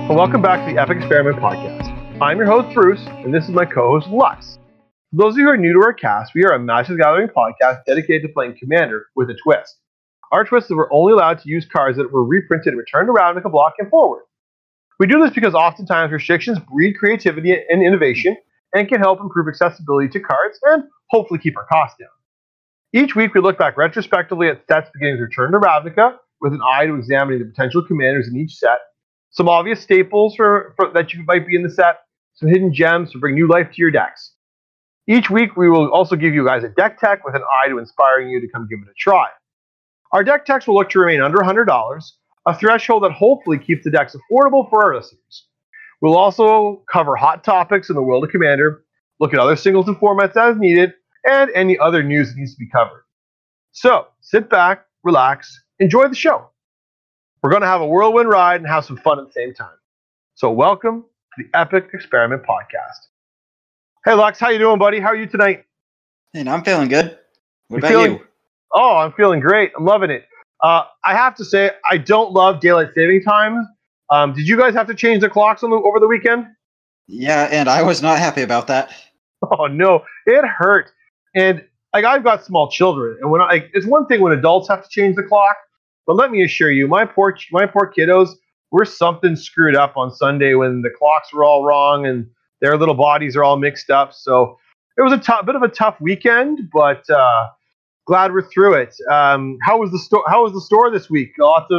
and welcome back to the Epic Experiment Podcast. I'm your host, Bruce, and this is my co-host, Lux. For those of you who are new to our cast, we are a Magic the Gathering podcast dedicated to playing Commander with a twist. Our twist is that we're only allowed to use cards that were reprinted and returned to Ravnica block and forward. We do this because oftentimes restrictions breed creativity and innovation and can help improve accessibility to cards and hopefully keep our costs down. Each week, we look back retrospectively at sets beginning to return to Ravnica with an eye to examining the potential commanders in each set, some obvious staples that you might be in the set, some hidden gems to bring new life to your decks. Each week, we will also give you guys a deck tech with an eye to inspiring you to come give it a try. Our deck techs will look to remain under $100, a threshold that hopefully keeps the decks affordable for our listeners. We'll also cover hot topics in the world of Commander, look at other singles and formats as needed, and any other news that needs to be covered. So, sit back, relax, enjoy the show. We're going to have a whirlwind ride and have some fun at the same time. So welcome to the Epic Experiment Podcast. Hey Lux, how you doing, buddy? How are you tonight? And I'm feeling good. What about you? Oh, I'm feeling great. I'm loving it. I have to say, I don't love daylight saving time. Did you guys have to change the clocks over the weekend? Yeah, and I was not happy about that. Oh no, it hurt. And I've got small children, and it's one thing when adults have to change the clock, but let me assure you, my poor kiddos were something screwed up on Sunday when the clocks were all wrong and their little bodies are all mixed up. So it was a bit of a tough weekend, but glad we're through it. How was the store this week? Lots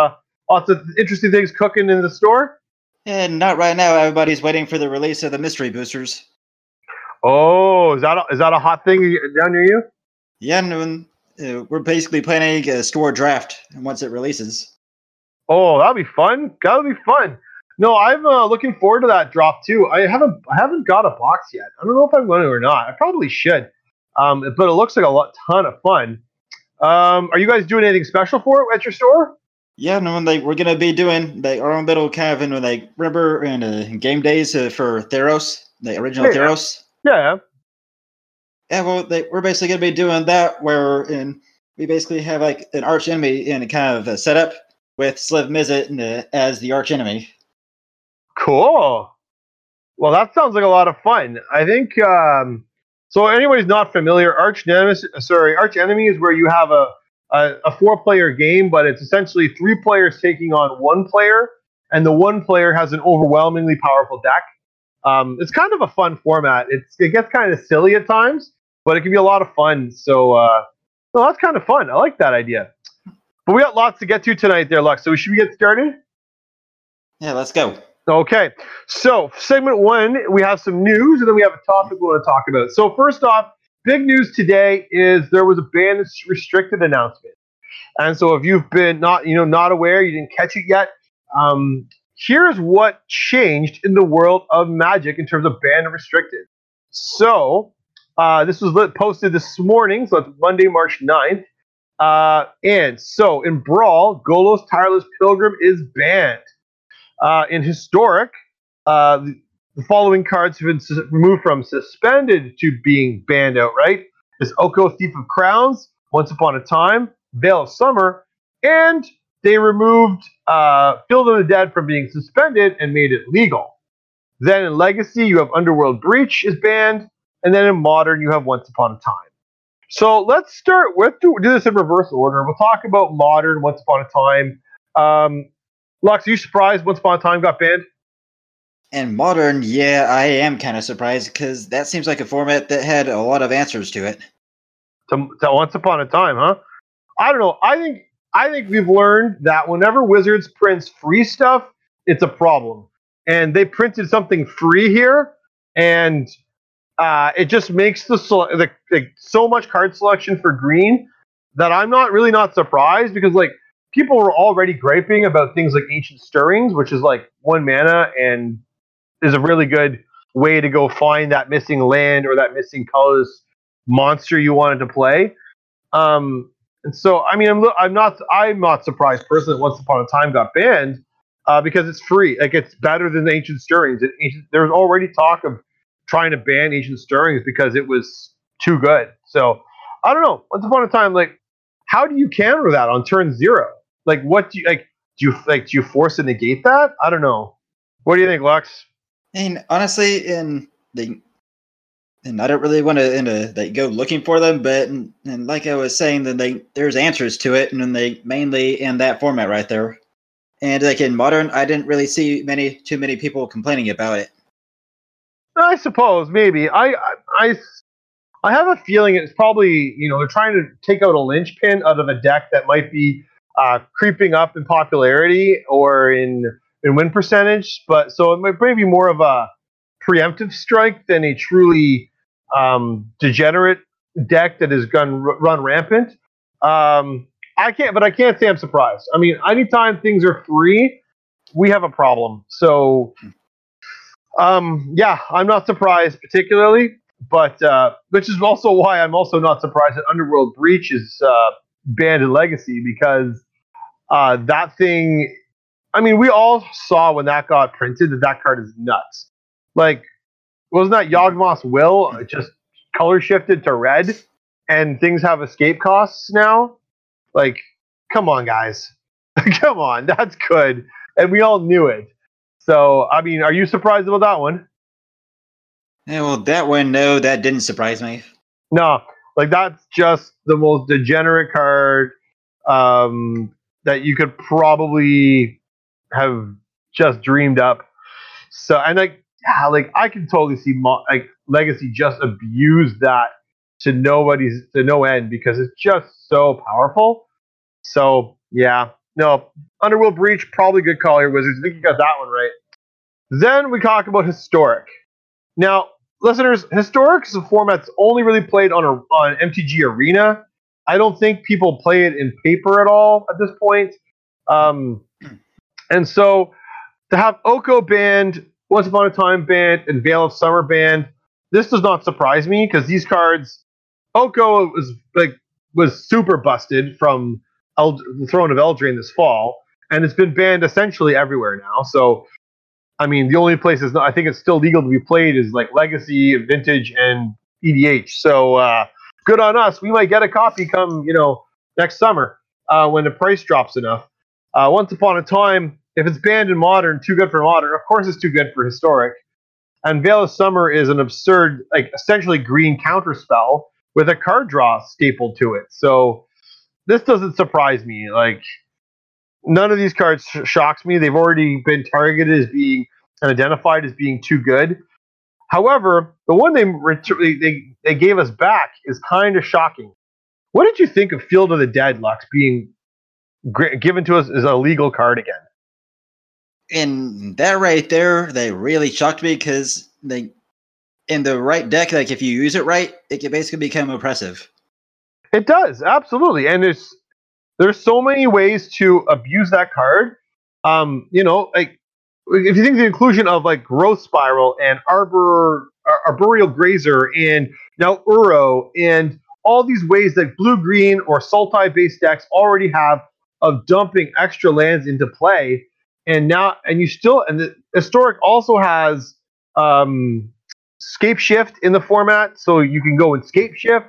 of interesting things cooking in the store. And not right now. Everybody's waiting for the release of the mystery boosters. Oh, is that a hot thing down near you? Yeah, and we're basically planning a store draft once it releases. Oh, that'll be fun. That'll be fun. No, I'm looking forward to that drop too. I haven't got a box yet. I don't know if I'm going to or not. I probably should. But it looks like a ton of fun. Are you guys doing anything special for it at your store? Yeah, no, we're gonna be doing our own little kind of remember in game days for Theros, the original Theros. Yeah. Yeah, well, we're basically going to be doing that where we basically have an arch enemy in a kind of a setup with Sliv Mizzet as the arch enemy. Cool. Well, that sounds like a lot of fun. I think, so anybody's not familiar, arch enemy is where you have a 4-player game, but it's essentially 3 players taking on 1 player, and the 1 player has an overwhelmingly powerful deck. It's kind of a fun format. It gets kind of silly at times, but it can be a lot of fun. So that's kind of fun. I like that idea. But we got lots to get to tonight there, Lux. So should we get started? Yeah, let's go. Okay. So segment 1, we have some news, and then we have a topic we want to talk about. So first off, big news today is there was a ban restricted announcement. And so if you've been not aware, you didn't catch it yet, here's what changed in the world of Magic in terms of banned and restricted. So, this was posted this morning, so it's Monday, March 9th. And so, in Brawl, Golos Tireless Pilgrim is banned. In Historic, the following cards have been moved from suspended to being banned outright. Is Oko Thief of Crowns, Once Upon a Time, Veil of Summer, and they removed Field of the Dead from being suspended and made it legal. Then in Legacy, you have Underworld Breach is banned, and then in Modern, you have Once Upon a Time. So let's start with do this in reverse order. We'll talk about Modern, Once Upon a Time. Lux, are you surprised Once Upon a Time got banned? And Modern, yeah, I am kind of surprised because that seems like a format that had a lot of answers to it. To Once Upon a Time, huh? I don't know. I think we've learned that whenever Wizards prints free stuff, it's a problem. And they printed something free here, and it just makes so much card selection for green that I'm not surprised because people were already griping about things like Ancient Stirrings, which is 1 mana and is a really good way to go find that missing land or that missing colorless monster you wanted to play. And so, I mean, I'm not surprised personally that Once Upon a Time got banned because it's free. It's better than Ancient Stirrings. There was already talk of trying to ban Ancient Stirrings because it was too good. So, I don't know. Once Upon a Time, how do you counter that on turn 0? What do you do you force to negate that? I don't know. What do you think, Lux? And honestly, and I don't really want to go looking for them, but and like I was saying, then there's answers to it, and then they mainly in that format right there. And like in modern, I didn't really see too many people complaining about it. I suppose maybe. I have a feeling it's probably they're trying to take out a linchpin out of a deck that might be creeping up in popularity or in win percentage. But so it might be more of a preemptive strike than a truly degenerate deck that is going to run rampant. I can't say I'm surprised. I mean, anytime things are free, we have a problem. So yeah, I'm not surprised particularly, but which is also why I'm also not surprised that Underworld Breach is banned in Legacy, because that thing. I mean, we all saw when that got printed that card is nuts. Like, wasn't that Yawgmoth's Will? It just color shifted to red, and things have escape costs now. Like, come on, guys, come on, that's good, and we all knew it. So, I mean, are you surprised about that one? Yeah, well, that one, no, that didn't surprise me. No, like that's just the most degenerate card that you could probably have just dreamed up. So, and like, yeah, like I can totally see like Legacy just abuse that to no end because it's just so powerful. So, yeah, no, Underworld Breach, probably good call here, Wizards. I think you got that one right. Then we talk about Historic. Now, listeners, Historic is a format that's only really played on MTG Arena. I don't think people play it in paper at all at this point. And so to have Oko banned, Once Upon a Time banned, and Veil of Summer banned, this does not surprise me because these cards, Oko was super busted from the Throne of Eldraine this fall, and it's been banned essentially everywhere now. So I mean, the only places I think it's still legal to be played is like Legacy, Vintage, and EDH. So good on us. We might get a copy come next summer when the price drops enough. Once Upon a Time, if it's banned in Modern, too good for Modern. Of course, it's too good for Historic. And Veil of Summer is an absurd, like essentially green counterspell with a card draw stapled to it. So this doesn't surprise me. Like, none of these cards shocks me. They've already been targeted as being and identified as being too good. However, the one they gave us back is kind of shocking. What did you think of Field of the Dead, Lux, being given to us as a legal card again? And that right there, they really shocked me because in the right deck, like if you use it right, it can basically become oppressive. It does, absolutely, and there's so many ways to abuse that card. Like if you think the inclusion of like Growth Spiral and Arboreal Grazer and now Uro and all these ways that blue-green or Sultai-based decks already have of dumping extra lands into play, and the Historic also has Scape Shift in the format, so you can go and Scape Shift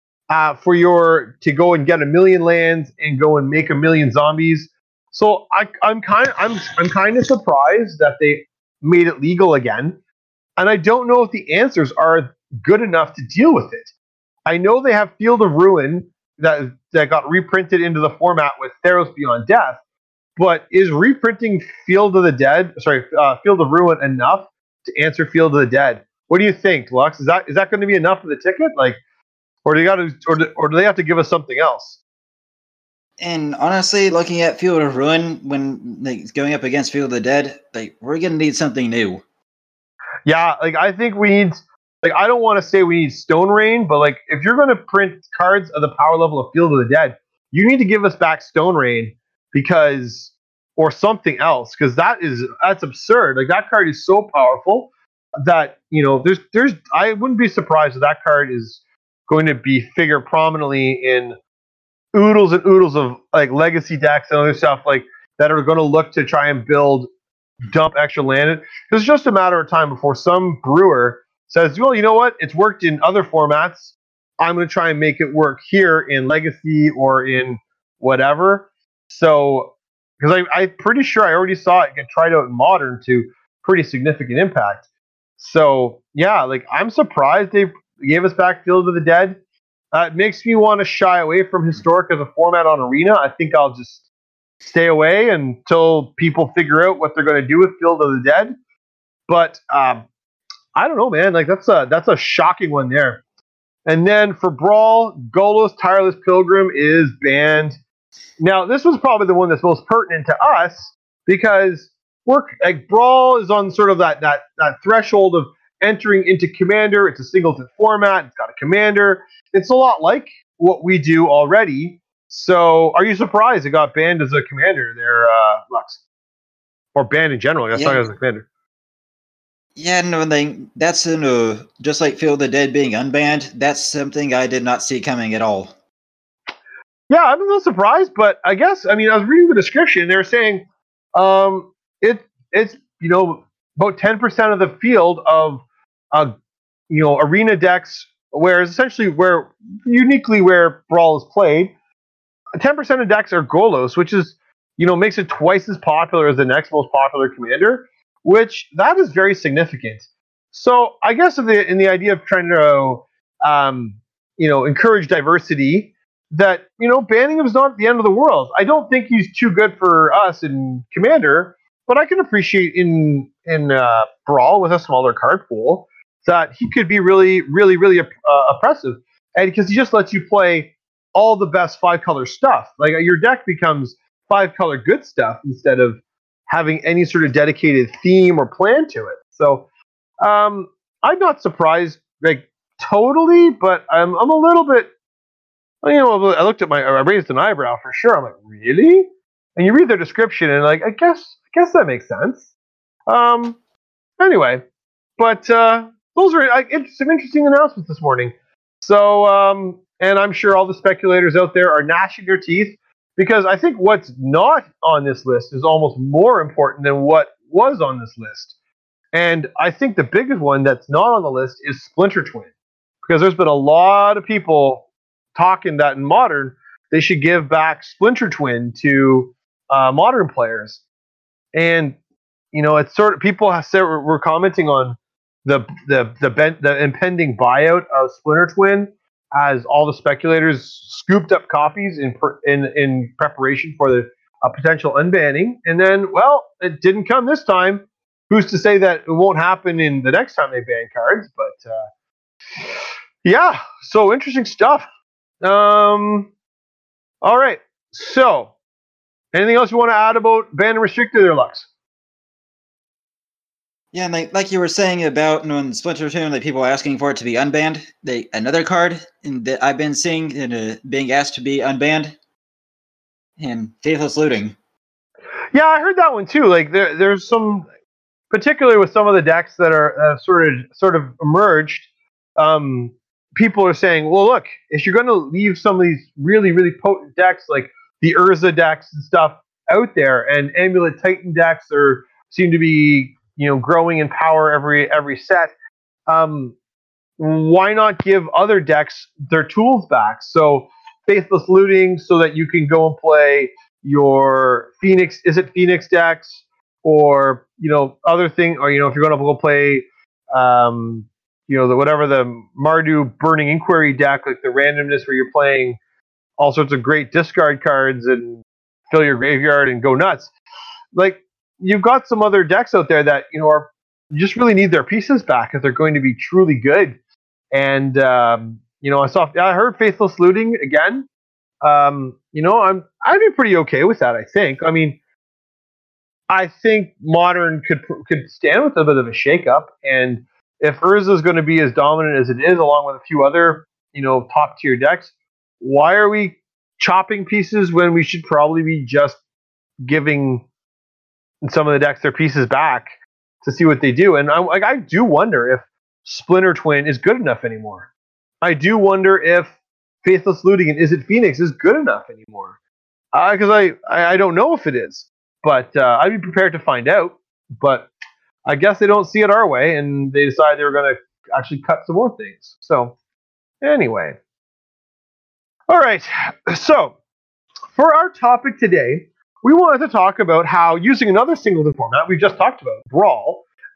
to go and get 1 million lands and go and make 1 million zombies. So I'm kind of surprised that they made it legal again, and I don't know if the answers are good enough to deal with it. I know they have Field of Ruin that got reprinted into the format with Theros Beyond Death, but is reprinting Field of Ruin enough to answer Field of the Dead? What do you think, Lux? Is that going to be enough for the ticket? Like, or do they have to give us something else? And honestly, looking at Field of Ruin when going up against Field of the Dead, we're gonna need something new. Yeah, like I think we need. Like I don't want to say we need Stone Rain, but like if you're going to print cards of the power level of Field of the Dead, you need to give us back Stone Rain or something else, because that's absurd. Like that card is so powerful that there's I wouldn't be surprised if that card is going to be figured prominently in oodles and oodles of like legacy decks and other stuff like that are going to look to try and dump extra land. It's just a matter of time before some brewer says, well, you know what? It's worked in other formats. I'm going to try and make it work here in Legacy or in whatever. So, because I'm pretty sure I already saw it get tried out in Modern to pretty significant impact. So yeah, like I'm surprised they gave us back Field of the Dead. It makes me want to shy away from Historic as a format on Arena. I think I'll just stay away until people figure out what they're going to do with Field of the Dead. But I don't know, man. Like that's a shocking one there. And then for Brawl, Golos Tireless Pilgrim is banned. Now, this was probably the one that's most pertinent to us because Brawl is on sort of that threshold of entering into Commander. It's a singleton format. It's got a Commander. It's a lot like what we do already. So, are you surprised it got banned as a Commander there, Lux? Or banned in general, I guess, not as a Commander. Yeah, no, that's just like Field of the Dead being unbanned. That's something I did not see coming at all. Yeah, I'm a little surprised, but I guess I was reading the description. They were saying it's about 10% of the field of arena decks, whereas essentially where Brawl is played, 10% of decks are Golos, which is makes it twice as popular as the next most popular commander, which that is very significant. So I guess in the idea of trying to encourage diversity, that banning him is not the end of the world. I don't think he's too good for us in Commander, but I can appreciate in Brawl with a smaller card pool that he could be really, really, really oppressive, and because he just lets you play all the best 5-color stuff. Like your deck becomes 5-color good stuff instead of having any sort of dedicated theme or plan to it. So I'm not surprised, like totally, but I'm a little bit. I looked at I raised an eyebrow for sure. I'm like, really? And you read their description, and like, I guess that makes sense. Anyway, but those are some interesting announcements this morning. So, and I'm sure all the speculators out there are gnashing their teeth because I think what's not on this list is almost more important than what was on this list. And I think the biggest one that's not on the list is Splinter Twin, because there's been a lot of people talking that in Modern they should give back Splinter Twin to Modern players, and it's sort of people have said we're commenting on the impending buyout of Splinter Twin as all the speculators scooped up copies in preparation for the potential unbanning, and then it didn't come this time. Who's to say that it won't happen in the next time they ban cards? But yeah, so interesting stuff. All right. So, anything else you want to add about banned and restricted there, Lux? Yeah, and like you were saying about Splinter Twin, like people asking for it to be unbanned. Another card that I've been seeing being asked to be unbanned, and Faithless Looting. Yeah, I heard that one too. Like there's some, particularly with some of the decks that are sort of emerged. People are saying, well, look, if you're going to leave some of these really, really potent decks like the Urza decks and stuff out there, and Amulet Titan decks seem to be growing in power every set, why not give other decks their tools back? So Faithless Looting, so that you can go and play your Phoenix decks, or other thing, or if you're going to go play the Mardu Burning Inquiry deck, like the randomness where you're playing all sorts of great discard cards and fill your graveyard and go nuts. Like, you've got some other decks out there that you just really need their pieces back if they're going to be truly good. And I heard Faithless Looting again. I'd be pretty okay with that. I think Modern could stand with a bit of a shakeup, and if Urza is going to be as dominant as it is, along with a few other top tier decks, why are we chopping pieces when we should probably be just giving some of the decks their pieces back to see what they do? And I do wonder if Splinter Twin is good enough anymore. I do wonder if Faithless Looting and Izzet Phoenix is good enough anymore, because I don't know if it is. But I'd be prepared to find out. But I guess they don't see it our way, and they decide they were going to actually cut some more things. So, anyway. All right. So, for our topic today, we wanted to talk about how using another singleton format we just talked about, Brawl,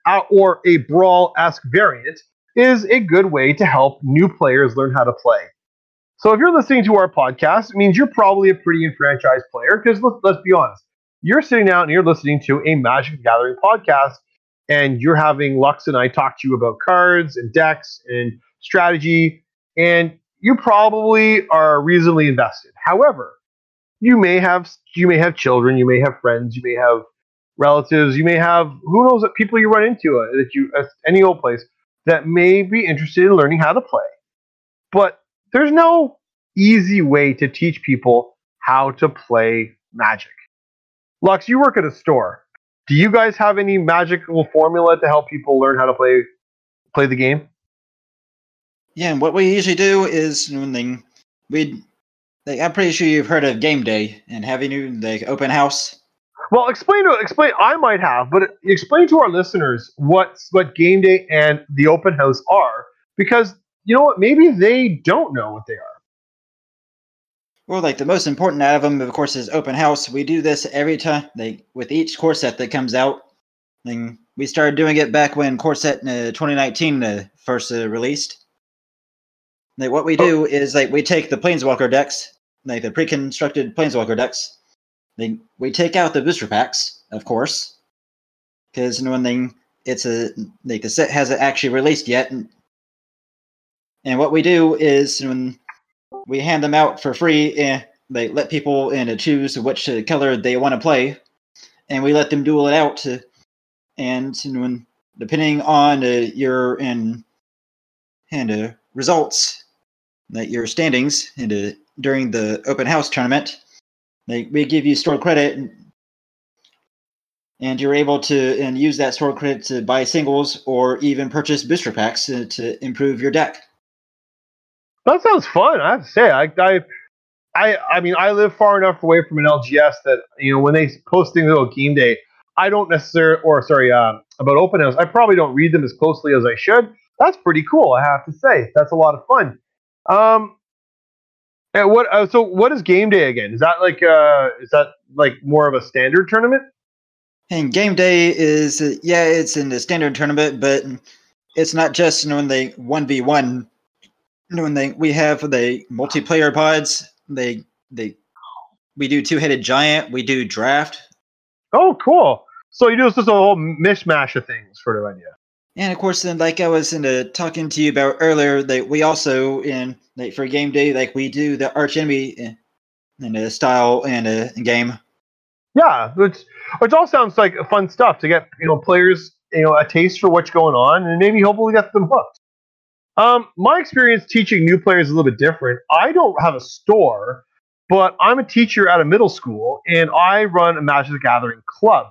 or a Brawl-esque variant is a good way to help new players learn how to play. So if you're listening to our podcast, it means you're probably a pretty enfranchised player because let's be honest. You're sitting down and you're listening to a Magic the Gathering podcast and you're having Lux and I talk to you about cards and decks and strategy, and you probably are reasonably invested. However, you may have children, you may have friends, you may have relatives, you may have who knows what people you run into that you at any old place that may be interested in learning how to play. But there's no easy way to teach people how to play Magic. Lux, you work at a store. Do you guys have any magical formula to help people learn how to play the game? Yeah, and what we usually do is I'm pretty sure you've heard of Game Day and having open house. Well, explain. I might have, but explain to our listeners what Game Day and the open house are, because you know what? Maybe they don't know what they are. Well, the most important out of them, of course, is open house. We do this every time, with each core set that comes out. We started doing it back when core set 2019 first released. What we do is we take the Planeswalker decks, the pre-constructed Planeswalker decks. We take out the booster packs, of course, because it's the set hasn't actually released yet. And what we do is when we hand them out for free, and they let people choose which color they want to play, and we let them duel it out. And when depending on your results, your standings during the open house tournament, we give you stored credit, and you're able to use that stored credit to buy singles or even purchase booster packs to improve your deck. That sounds fun. I have to say, I mean, I live far enough away from an LGS that when they post things about Game Day, I don't necessarily, about open house, I probably don't read them as closely as I should. That's pretty cool, I have to say. That's a lot of fun. And what is Game Day again? Is that more of a standard tournament? And Game Day is it's in the standard tournament, but it's not just when they 1v1. We have the multiplayer pods. We do two-headed giant. We do draft. Oh, cool! So you do just a whole mishmash of things, sort of idea. And of course, then I was talking to you about earlier, we also for Game Day, we do the archenemy in a style and a game. Yeah, which all sounds like fun stuff to get players a taste for what's going on, and maybe hopefully get them hooked. My experience teaching new players is a little bit different. I don't have a store, but I'm a teacher at a middle school, and I run a Magic the Gathering club.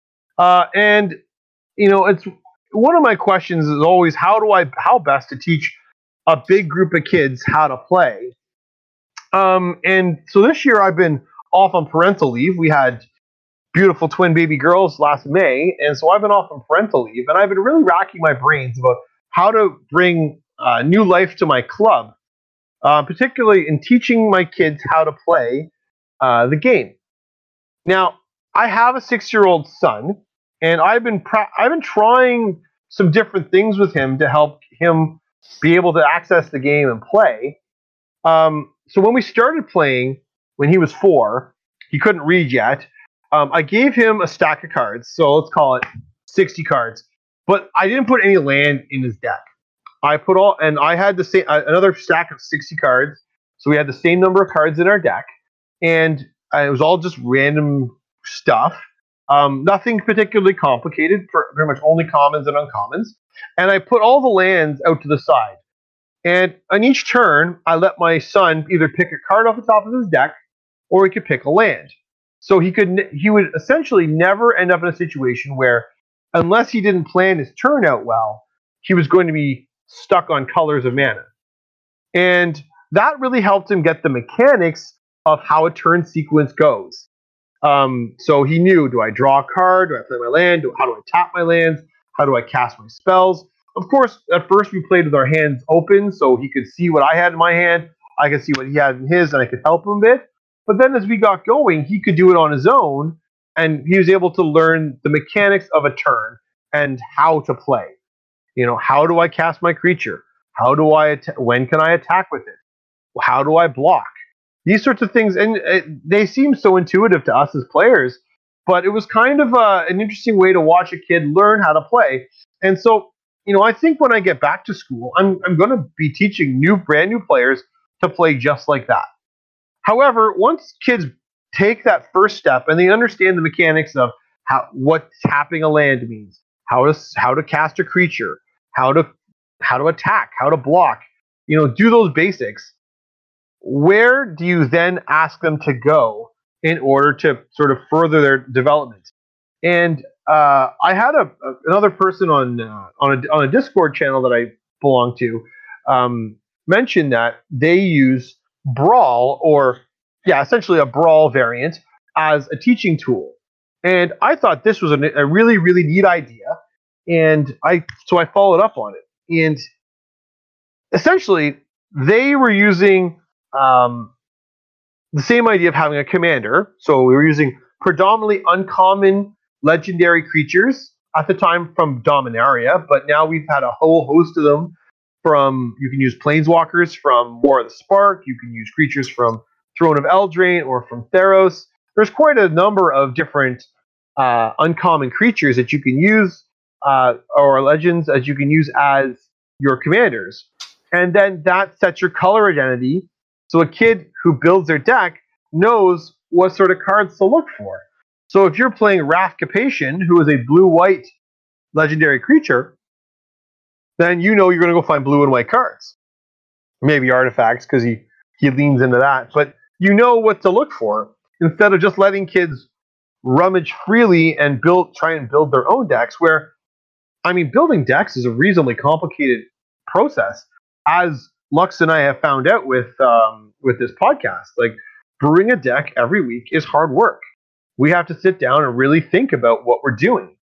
And it's one of my questions is always how best to teach a big group of kids how to play. And so this year I've been off on parental leave. We had beautiful twin baby girls last May, and so I've been off on parental leave, and I've been really racking my brains about how to bring new life to my club, particularly in teaching my kids how to play the game. Now, I have a 6-year-old son, and I've been trying some different things with him to help him be able to access the game and play. So when we started playing, when he was 4, he couldn't read yet. I gave him a stack of cards, so let's call it 60 cards, but I didn't put any land in his deck. I had the same another stack of 60 cards, so we had the same number of cards in our deck, and it was all just random stuff. Nothing particularly complicated, for pretty much only commons and uncommons. And I put all the lands out to the side. And on each turn, I let my son either pick a card off the top of his deck, or he could pick a land. So he would essentially never end up in a situation where, unless he didn't plan his turn out well, he was going to be stuck on colors of mana. And that really helped him get the mechanics of how a turn sequence goes. So he knew, do I draw a card? Do I play my land? How do I tap my lands? How do I cast my spells? Of course, at first we played with our hands open, so he could see what I had in my hand. I could see what he had in his, and I could help him a bit. But then as we got going, he could do it on his own, and he was able to learn the mechanics of a turn and how to play. How do I cast my creature? How do I? When can I attack with it? How do I block? These sorts of things, and they seem so intuitive to us as players. But it was kind of an interesting way to watch a kid learn how to play. And so, I think when I get back to school, I'm going to be teaching brand new players to play just like that. However, once kids take that first step and they understand the mechanics of what tapping a land means, how to cast a creature, how to attack, how to block, do those basics. Where do you then ask them to go in order to sort of further their development? And I had another person on a Discord channel that I belong to mention that they use Brawl, or essentially a Brawl variant, as a teaching tool. And I thought this was a really, really neat idea, and I followed up on it. And essentially, they were using the same idea of having a commander. So we were using predominantly uncommon legendary creatures at the time from Dominaria, but now we've had a whole host of them. You can use planeswalkers from War of the Spark, you can use creatures from Throne of Eldraine or from Theros. There's quite a number of different uncommon creatures that you can use, or legends that you can use as your commanders. And then that sets your color identity, so a kid who builds their deck knows what sort of cards to look for. So if you're playing Wrath Capation, who is a blue-white legendary creature, then you're going to go find blue and white cards. Maybe artifacts, because he leans into that. But you know what to look for, instead of just letting kids rummage freely and try and build their own decks, where, building decks is a reasonably complicated process, as Lux and I have found out with this podcast. Like, brewing a deck every week is hard work. We have to sit down and really think about what we're doing.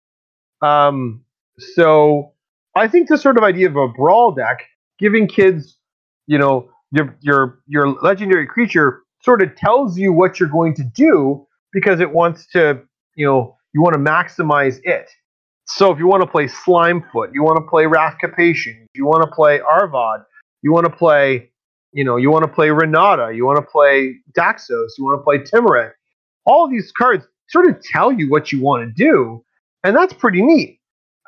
So I think this sort of idea of a Brawl deck, giving kids, your legendary creature sort of tells you what you're going to do, because it wants to, you want to maximize it. So if you want to play Slimefoot, you want to play Wrath Capation, you want to play Arvad, you want to play, Renata, you want to play Daxos, you want to play Timuret. All of these cards sort of tell you what you want to do, and that's pretty neat.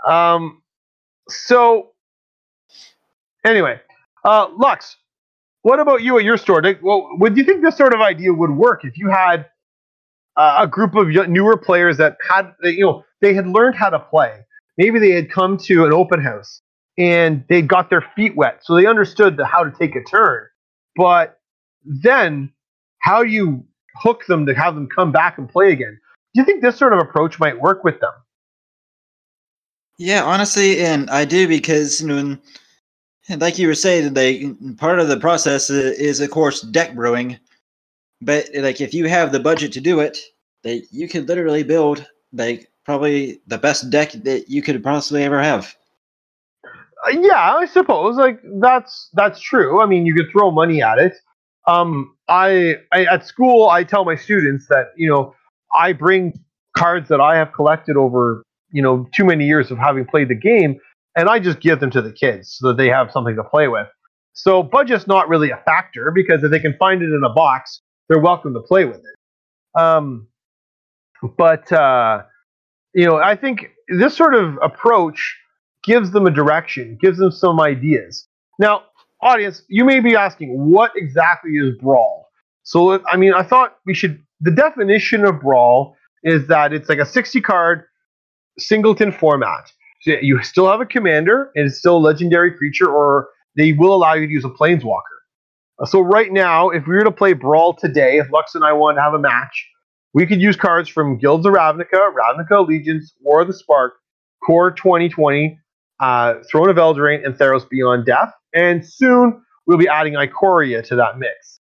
So anyway, Lux, what about you at your store? Would you think this sort of idea would work if you had a group of newer players that they had learned how to play? Maybe they had come to an open house and they got their feet wet, so they understood how to take a turn. But then, how do you hook them to have them come back and play again? Do you think this sort of approach might work with them? Yeah, honestly, and I do, because like you were saying, part of the process is, of course, deck brewing. But like, if you have the budget to do it, you could literally build probably the best deck that you could possibly ever have. Yeah, I suppose that's true. You could throw money at it. I at school, I tell my students that I bring cards that I have collected over too many years of having played the game, and I just give them to the kids so that they have something to play with. So budget's not really a factor, because if they can find it in a box, they're welcome to play with it. But I think this sort of approach gives them a direction, gives them some ideas. Now, audience, you may be asking, what exactly is Brawl? So, I thought the definition of Brawl is that it's like a 60-card singleton format. So you still have a commander, and it's still a legendary creature, or they will allow you to use a planeswalker. So right now, if we were to play Brawl today, if Lux and I wanted to have a match, we could use cards from Guilds of Ravnica, Ravnica Allegiance, War of the Spark, Core 2020, Throne of Eldraine, and Theros Beyond Death. And soon we'll be adding Ikoria to that mix.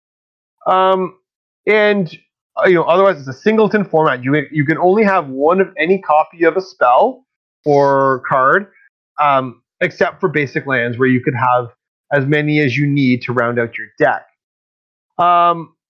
Otherwise it's a singleton format. You can only have one of any copy of a spell or card, except for basic lands, where you could have as many as you need to round out your deck.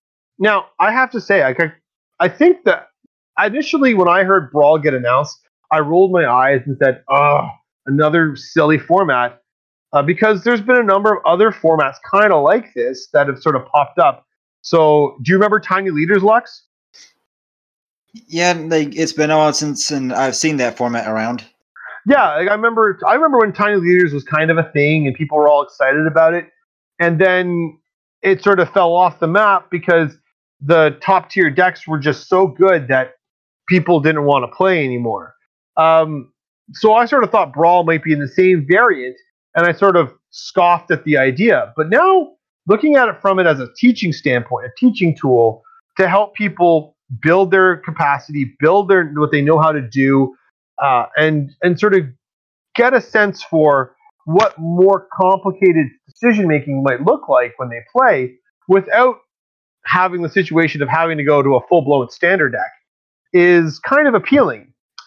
Now, I have to say, I think that initially when I heard Brawl get announced, I rolled my eyes and said, "Ugh, another silly format." Because there's been a number of other formats kind of like this that have sort of popped up. So, do you remember Tiny Leaders, Lux? Yeah, it's been a while since, and I've seen that format around. Yeah, like, I remember. I remember when Tiny Leaders was kind of a thing, and people were all excited about it, and then it sort of fell off the map because the top tier decks were just so good that people didn't want to play anymore. Um, so I sort of thought Brawl might be in the same variant, and I sort of scoffed at the idea. But now, looking at it from it as a teaching standpoint, a teaching tool to help people build their capacity, build their what they know how to do, and sort of get a sense for what more complicated decision making might look like when they play, without having the situation of having to go to a full blown standard deck, is kind of appealing.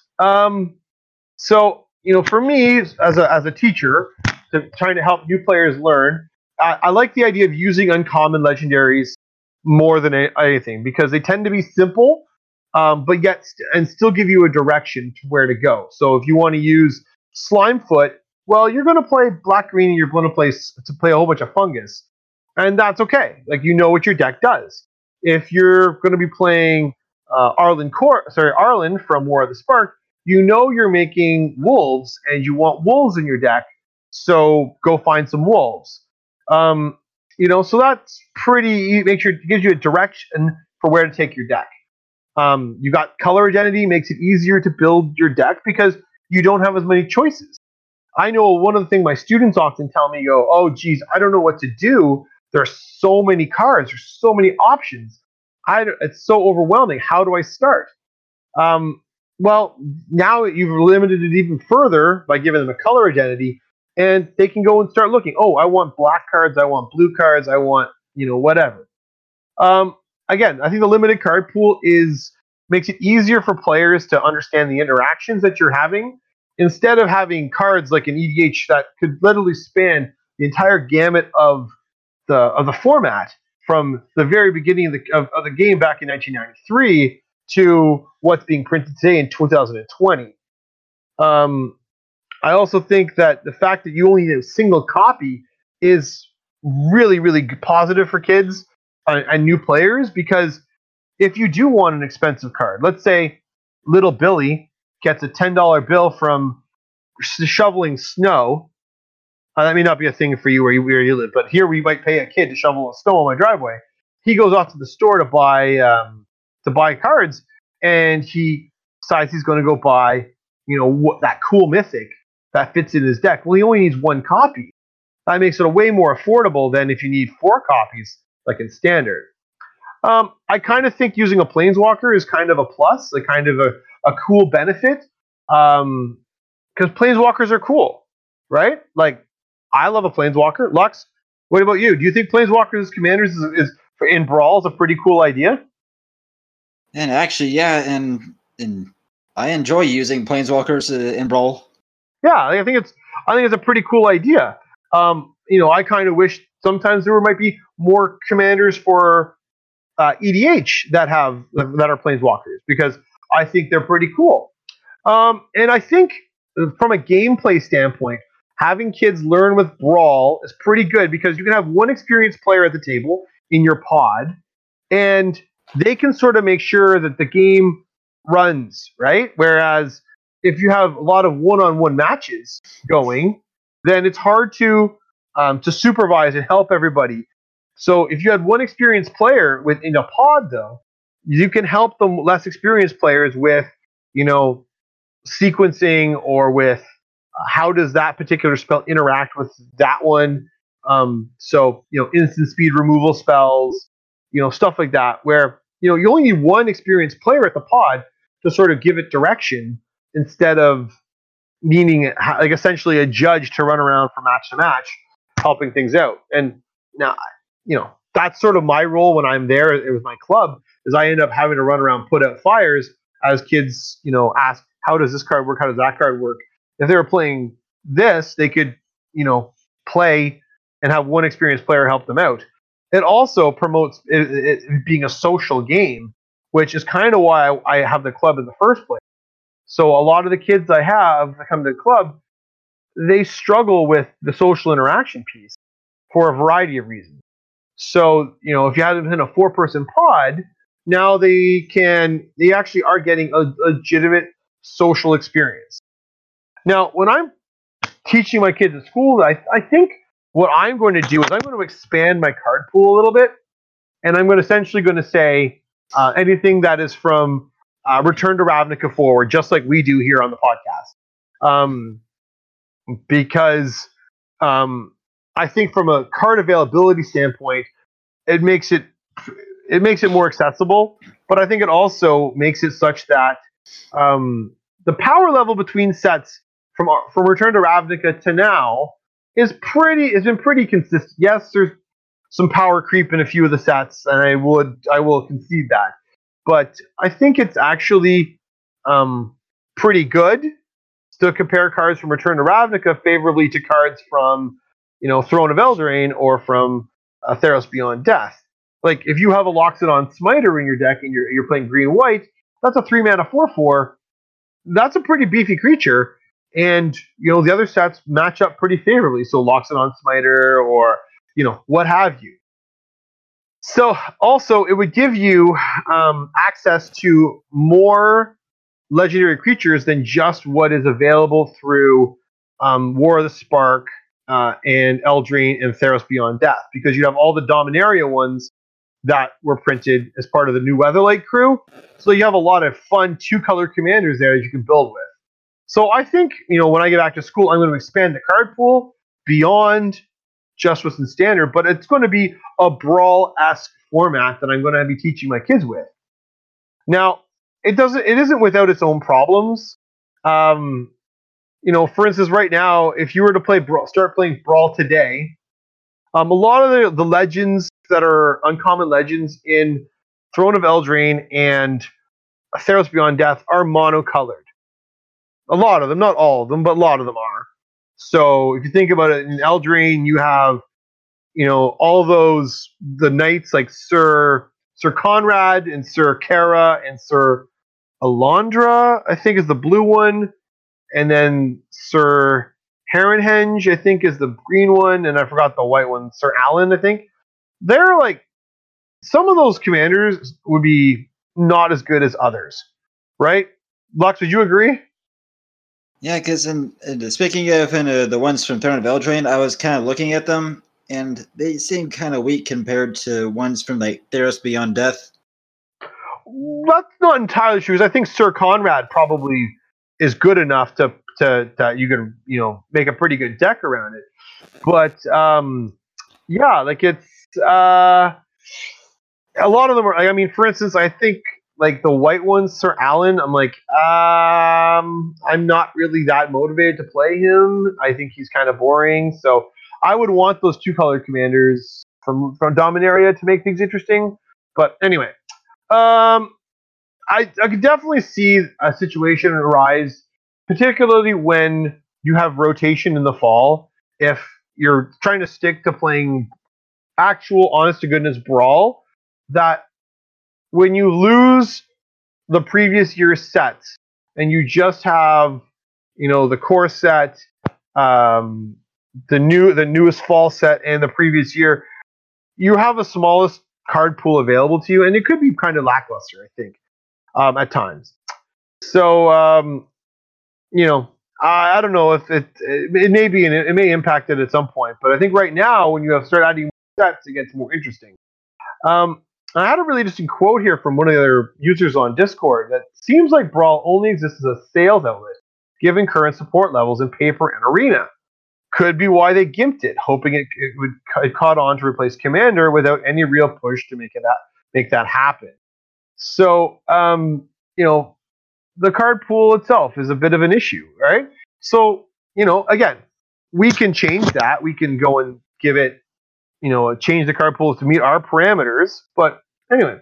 So for me as a teacher, trying to help new players learn, I like the idea of using uncommon legendaries more than anything because they tend to be simple, but yet and still give you a direction to where to go. So if you want to use Slimefoot, well, you're going to play black green and you're going to play a whole bunch of fungus, and that's okay. Like what your deck does. If you're going to be playing Arlen from War of the Spark, you're making wolves and you want wolves in your deck, so go find some wolves. So that's pretty. Make sure it gives you a direction for where to take your deck. You got color identity, makes it easier to build your deck because you don't have as many choices. I know one of the things my students often tell me, "Oh, geez, I don't know what to do. There's so many cards. There's so many options. It's so overwhelming. How do I start?" Well, now you've limited it even further by giving them a color identity, and they can go and start looking. Oh, I want black cards. I want blue cards. I want whatever. Again, I think the limited card pool makes it easier for players to understand the interactions that you're having, instead of having cards like an EDH that could literally span the entire gamut of the format from the very beginning of the game back in 1993 to what's being printed today in 2020. I also think that the fact that you only need a single copy is really, really positive for kids and new players, because if you do want an expensive card, let's say Little Billy gets a $10 bill from shoveling snow. That may not be a thing for you where you live, but here we might pay a kid to shovel snow on my driveway. He goes off to the store to buy cards, and he decides he's going to go buy that cool mythic that fits in his deck. Well, he only needs one copy. That makes it way more affordable than if you need 4 copies like in standard. I kind of think using a Planeswalker is kind of a plus, like kind of a cool benefit, because Planeswalkers are cool, right? Like, I love a Planeswalker. Lux, what about you? Do you think Planeswalkers as commanders is in Brawl is a pretty cool idea? And actually, yeah, and I enjoy using Planeswalkers in Brawl. Yeah, I think it's a pretty cool idea. I kind of wish sometimes there might be more commanders for EDH that are Planeswalkers, because I think they're pretty cool. And I think from a gameplay standpoint, having kids learn with Brawl is pretty good, because you can have one experienced player at the table in your pod, and they can sort of make sure that the game runs, right? Whereas if you have a lot of one-on-one matches going, then it's hard to supervise and help everybody. So if you had one experienced player within a pod, though, you can help the less experienced players with, sequencing, or with how does that particular spell interact with that one. So instant speed removal spells, stuff like that, where you only need one experienced player at the pod to sort of give it direction, instead of needing like essentially a judge to run around from match to match helping things out. And now, that's sort of my role when I'm there with my club, is I end up having to run around, put out fires as kids, ask, how does this card work? How does that card work? If they were playing this, they could, play and have one experienced player help them out. It also promotes it being a social game, which is kind of why I have the club in the first place. So a lot of the kids I have that come to the club, they struggle with the social interaction piece for a variety of reasons. So, if you have them in a 4-person pod, now they actually are getting a legitimate social experience. Now, when I'm teaching my kids at school, I think what I'm going to do is I'm going to expand my card pool a little bit, and I'm essentially going to say anything that is from Return to Ravnica forward, just like we do here on the podcast. Because I think from a card availability standpoint, it makes it more accessible, but I think it also makes it such that the power level between sets from Return to Ravnica to now has been pretty consistent. Yes, there's some power creep in a few of the sets, and I will concede that, but I think it's actually pretty good to compare cards from Return to Ravnica favorably to cards from Throne of Eldraine or from Theros Beyond Death. Like, if you have a Loxodon Smiter in your deck and you're playing green-white, that's a 3-mana 4/4. That's a pretty beefy creature, and the other sets match up pretty favorably. So Loxodon Smiter or what have you. So also, it would give you access to more legendary creatures than just what is available through War of the Spark and Eldraine and Theros Beyond Death, because you have all the Dominaria ones that were printed as part of the new Weatherlight crew. So you have a lot of fun 2-color commanders there that you can build with. So I think, when I get back to school, I'm going to expand the card pool beyond just what's in Standard, but it's going to be a Brawl-esque format that I'm going to be teaching my kids with. Now, it isn't without its own problems. For instance, right now, if you were to start playing Brawl today, a lot of the legends that are uncommon legends in Throne of Eldraine and Theros Beyond Death are monocolored. A lot of them, not all of them, but a lot of them are. So if you think about it, in Eldraine, you have, all those, the knights like Sir Conrad and Sir Kara and Sir Alondra, I think, is the blue one. And then Sir Herrenhenge, I think, is the green one. And I forgot the white one, Sir Alan, I think. They're like, some of those commanders would be not as good as others, right? Lux, would you agree? Yeah, because speaking of the ones from Throne of Eldraine, I was kind of looking at them, and they seem kind of weak compared to ones from like Theros Beyond Death. That's not entirely true. I think Sir Conrad probably is good enough to that you can make a pretty good deck around it. But yeah, like it's a lot of them are. I mean, for instance, I think like the white ones, Sir Alan. I'm like, I'm not really that motivated to play him. I think he's kind of boring. So I would want those 2-color commanders from Dominaria to make things interesting. But anyway, I could definitely see a situation arise, particularly when you have rotation in the fall. If you're trying to stick to playing actual, honest-to-goodness Brawl, that when you lose the previous year's sets and you just have, the core set, the newest fall set and the previous year, you have the smallest card pool available to you, and it could be kind of lackluster, I think, at times. So, I don't know if it may be, and it may impact it at some point, but I think right now, when you start adding sets, it gets more interesting. I had a really interesting quote here from one of the other users on Discord that seems like Brawl only exists as a sales outlet, given current support levels in paper and arena. Could be why they gimped it, hoping it caught on to replace Commander without any real push to make that happen. So, the card pool itself is a bit of an issue, right? So, again, we can change that. We can go and give it, change the card pools to meet our parameters. But anyway,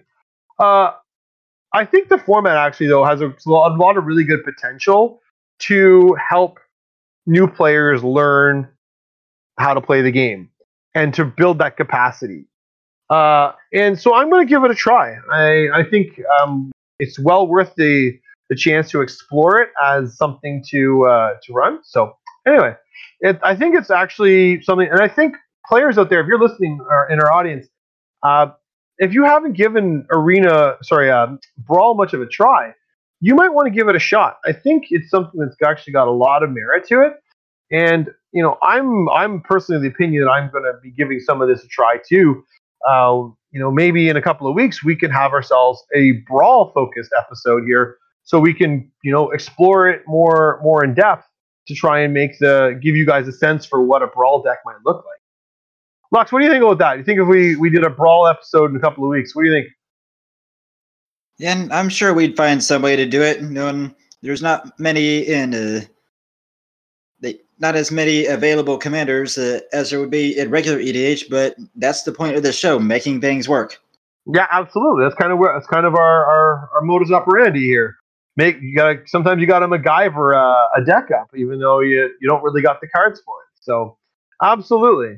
I think the format actually, though, has a lot of really good potential to help new players learn how to play the game and to build that capacity. And so I'm going to give it a try. I think it's well worth the the chance to explore it as something to run. So anyway, I think it's actually something, and I think players out there, if you're listening or in our audience, if you haven't given Brawl much of a try, you might want to give it a shot. I think it's something that's actually got a lot of merit to it, and I'm personally of the opinion that I'm going to be giving some of this a try too. Maybe in a couple of weeks we can have ourselves a Brawl focused episode here, so we can explore it more in depth to try and give you guys a sense for what a Brawl deck might look like. Lux, what do you think about that? You think if we did a Brawl episode in a couple of weeks, what do you think? Yeah, and I'm sure we'd find some way to do it. There's not many not as many available commanders as there would be in regular EDH, but that's the point of the show, making things work. Yeah, absolutely. That's kind of our modus operandi here. Sometimes you gotta MacGyver a deck up, even though you don't really got the cards for it. So, absolutely.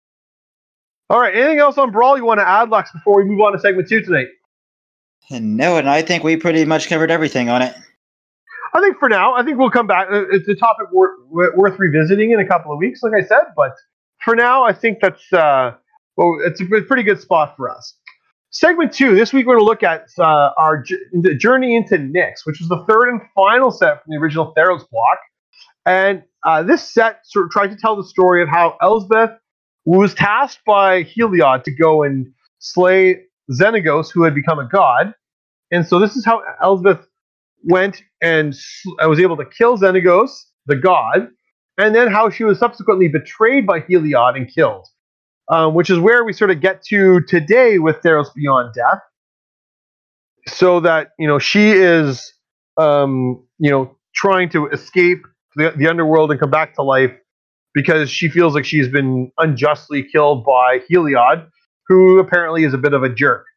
All right. Anything else on Brawl you want to add, Lux, before we move on to segment 2 tonight? No, and I think we pretty much covered everything on it. I think for now, we'll come back. It's a topic worth revisiting in a couple of weeks, like I said. But for now, I think that's it's a pretty good spot for us. Segment 2. This week we're going to look at our Journey into Nyx, which was the third and final set from the original Theros block. And this set sort of tried to tell the story of how Elspeth was tasked by Heliod to go and slay Xenagos, who had become a god. And so this is how Elspeth went and was able to kill Xenagos, the god, and then how she was subsequently betrayed by Heliod and killed, which is where we sort of get to today with Theros Beyond Death. So that she is trying to escape the underworld and come back to life because she feels like she's been unjustly killed by Heliod, who apparently is a bit of a jerk.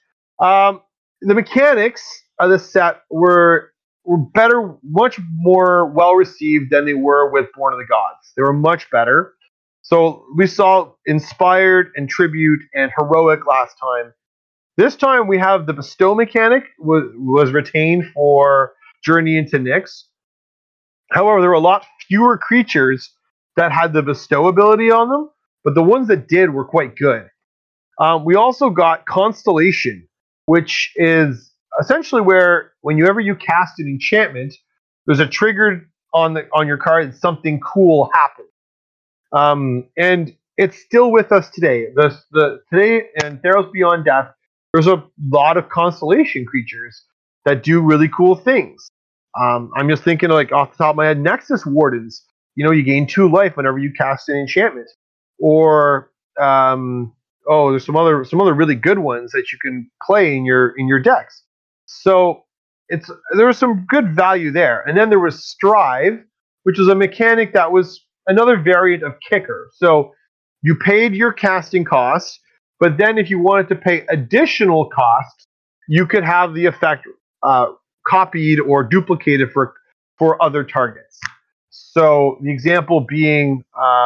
The mechanics of this set were better, much more well received than they were with Born of the Gods. They were much better. So we saw Inspired and Tribute and Heroic last time. This time we have the Bestow mechanic was retained for Journey into Nyx. However, there were a lot fewer creatures that had the Bestow ability on them, but the ones that did were quite good. We also got Constellation, which is essentially where whenever you cast an enchantment, there's a trigger on your card and something cool happens. And it's still with us today. Today in Theros Beyond Death, there's a lot of Constellation creatures that do really cool things. I'm just thinking, like, off the top of my head, Nexus Wardens. You gain 2 life whenever you cast an enchantment. Or there's some other really good ones that you can play in your decks. So there was some good value there. And then there was Strive, which was a mechanic that was another variant of Kicker. So you paid your casting costs, but then if you wanted to pay additional costs, you could have the effect copied or duplicated for other targets. So the example being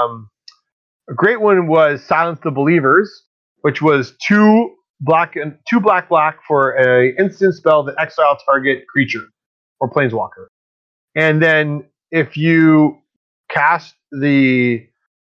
a great one was Silence the Believers, which was 2 black for a instant spell that exile target creature or planeswalker. And then if you cast the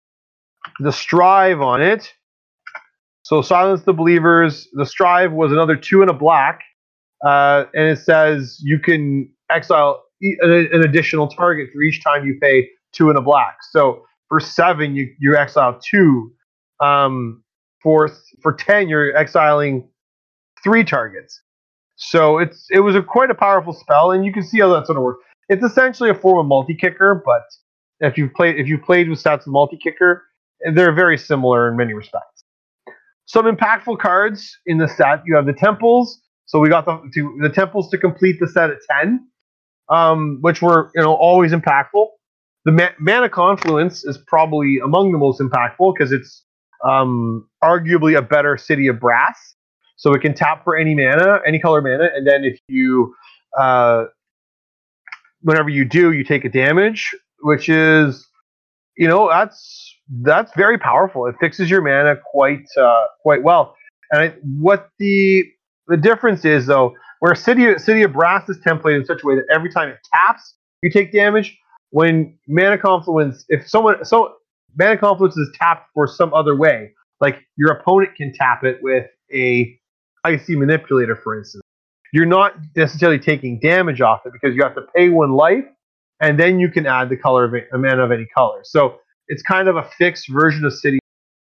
Strive on it, so Silence the Believers, the Strive was another 2 and a black, and it says you can exile an additional target for each time you pay 2 and a black. So for 7, you exile 2. For 10, you're exiling 3 targets. So it was quite a powerful spell, and you can see how that sort of works. It's essentially a form of multi-kicker, but if you've played with stats of multi-kicker, they're very similar in many respects. Some impactful cards in the set. You have the Temples. So we got the Temples to complete the set at 10, which were always impactful. The Mana Confluence is probably among the most impactful because it's arguably a better City of Brass. So it can tap for any mana, any color mana, and then if you, whenever you do, you take a damage, which is, that's very powerful. It fixes your mana quite well. And what the difference is, though, Where City of Brass is templated in such a way that every time it taps, you take damage. When Mana Confluence, Mana Confluence is tapped for some other way, like your opponent can tap it with a Icy Manipulator, for instance. You're not necessarily taking damage off it because you have to pay 1 life, and then you can add the color of a mana of any color. So it's kind of a fixed version of City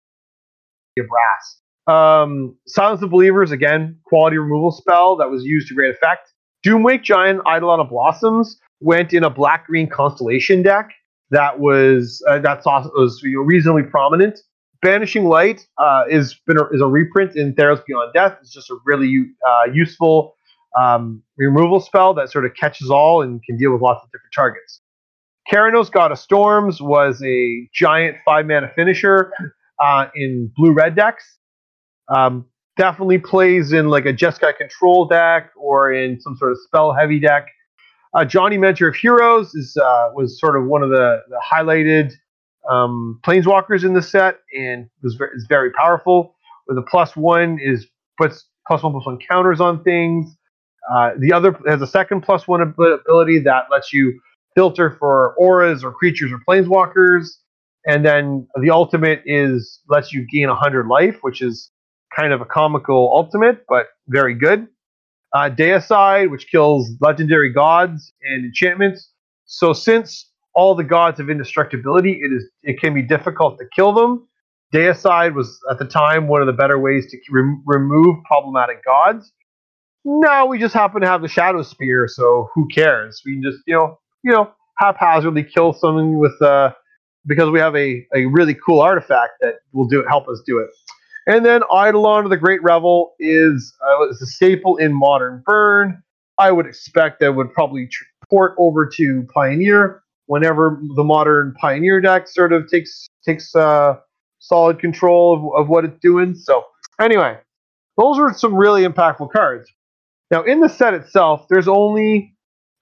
of Brass. Silence of Believers, again, quality removal spell that was used to great effect. Doomwake Giant Eidolon of Blossoms went in a black-green Constellation deck that was reasonably prominent. Banishing Light is a reprint in Theros Beyond Death. It's just a really useful removal spell that sort of catches all and can deal with lots of different targets. Keranos, God of Storms, was a giant 5-mana finisher in blue-red decks. Definitely plays in like a Jeskai control deck or in some sort of spell-heavy deck. Johnny Mentor of Heroes was sort of one of the highlighted planeswalkers in the set and is very powerful. With a +1 puts +1/+1 counters on things. The other has a second +1 ability that lets you filter for auras or creatures or planeswalkers. And then the ultimate lets you gain 100 life, which is kind of a comical ultimate, but very good. Deicide, which kills legendary gods and enchantments. So since all the gods have indestructibility, it can be difficult to kill them. Deicide was at the time one of the better ways to remove problematic gods. Now we just happen to have the Shadow Spear, so who cares? We can just haphazardly kill someone with because we have a really cool artifact that will help us do it. And then Eidolon of the Great Revel is a staple in Modern Burn. I would expect that would probably port over to Pioneer whenever the Modern Pioneer deck sort of takes solid control of what it's doing. So anyway, those are some really impactful cards. Now in the set itself, there's only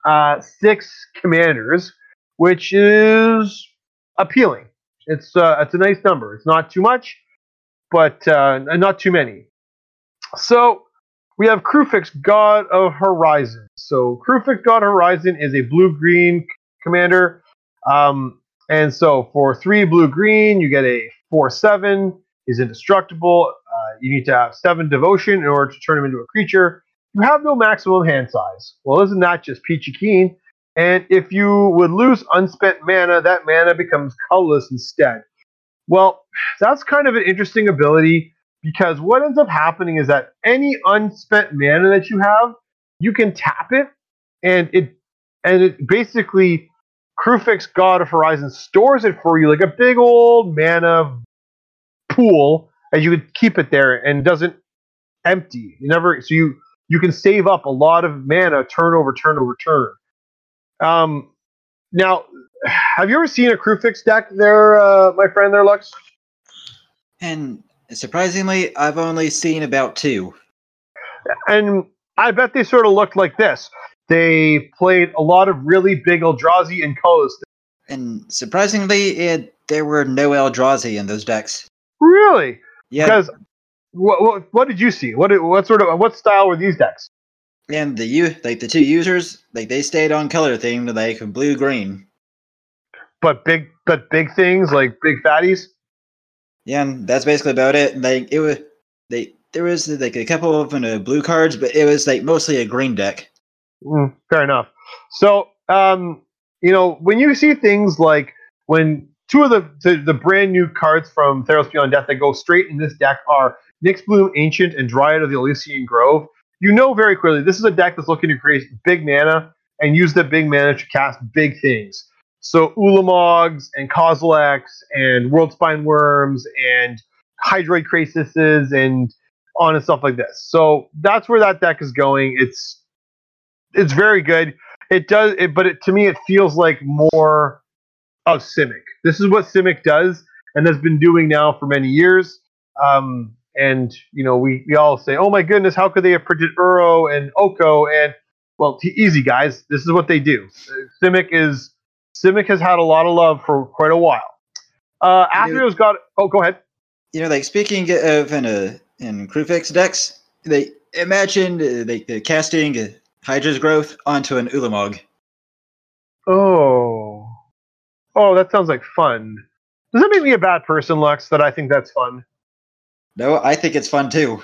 6 commanders, which is appealing. It's a nice number. It's not too much, but not too many. So we have Kruphix, God of Horizon. So Kruphix, God of Horizon is a blue-green commander. And so for 3 blue-green, you get a 4/7. He's indestructible. You need to have 7 devotion in order to turn him into a creature. You have no maximum hand size. Well, isn't that just peachy keen? And if you would lose unspent mana, that mana becomes colorless instead. Well, that's kind of an interesting ability because what ends up happening is that any unspent mana that you have, you can tap it, and it basically Kruphix, God of Horizon, stores it for you like a big old mana pool, and you could keep it there and it doesn't empty. You can save up a lot of mana turn over turn over turn. Now, have you ever seen a Kruphix deck there, my friend there, Lux? And surprisingly, I've only seen about 2. And I bet they sort of looked like this. They played a lot of really big Eldrazi and colors. And surprisingly, there were no Eldrazi in those decks. Really? Yeah. Because what did you see? What style were these decks? And the 2 users, they stayed on color theme, like blue green. But big things like big fatties. Yeah, and that's basically about it. There was like a couple of blue cards, but it was like mostly a green deck. Fair enough. So when you see things like when 2 of the brand new cards from Theros Beyond Death that go straight in this deck are Nyxbloom Ancient and Dryad of the Elysian Grove, you know very clearly this is a deck that's looking to create big mana and use the big mana to cast big things. So Ulamogs and Kozileks and Worldspine Worms and Hydroid Crasises and on and stuff like this. So that's where that deck is going. It's very good. To me it feels like more of Simic. This is what Simic does and has been doing now for many years. And we all say, oh my goodness, how could they have printed Uro and Oko? And well, easy guys, this is what they do. Simic has had a lot of love for quite a while. Athreo's got. Oh, go ahead. Like speaking of in Kruphix decks, imagine casting Hydra's growth onto an Ulamog. Oh. Oh, that sounds like fun. Does that make me a bad person, Lux, that I think that's fun? No, I think it's fun too.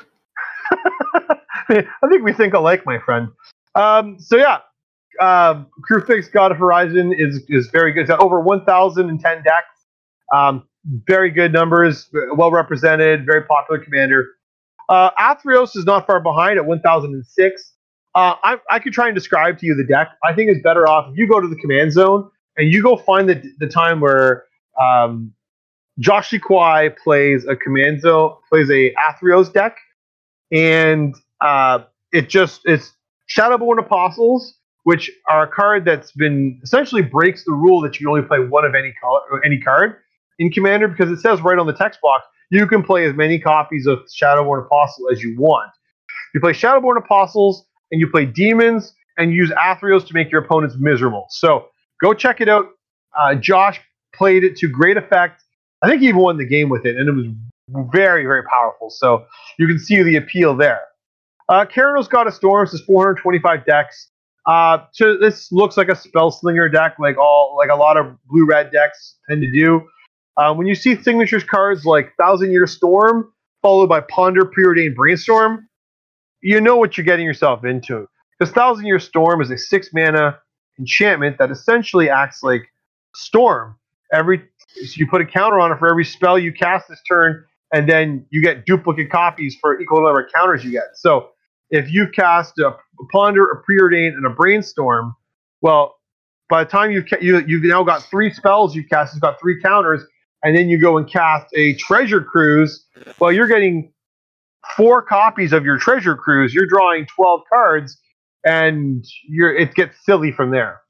I think we think alike, my friend. So yeah, Crewfix God of Horizon is very good. It's got over 1,010 decks. Very good numbers, well represented, very popular commander. Athreos is not far behind at 1,006. I could try and describe to you the deck. I think it's better off if you go to the command zone and you go find the time where Josh Kwai plays a command zone, plays a Athreos deck, and it's Shadowborn Apostles, which are a card that's been essentially breaks the rule that you can only play one of any card in Commander, because it says right on the text box you can play as many copies of Shadowborn Apostle as you want. You play Shadowborn Apostles and you play demons and use Athreos to make your opponents miserable. So go check it out. Josh played it to great effect. I think he even won the game with it, and it was very, very powerful. So you can see the appeal there. Keranos God of Storms is 425 decks. So this looks like a Spellslinger deck, like a lot of blue-red decks tend to do. When you see signatures cards like Thousand Year Storm followed by Ponder, Preordained Brainstorm, you know what you're getting yourself into. Because Thousand Year Storm is a 6-mana enchantment that essentially acts like Storm. So you put a counter on it for every spell you cast this turn, and then you get duplicate copies for equal number of counters you get. So if you cast a Ponder, a Preordain, and a Brainstorm, well, by the time you've now got 3 spells you've cast, it's got 3 counters, and then you go and cast a Treasure Cruise, well, you're getting 4 copies of your Treasure Cruise. You're drawing 12 cards, and it gets silly from there.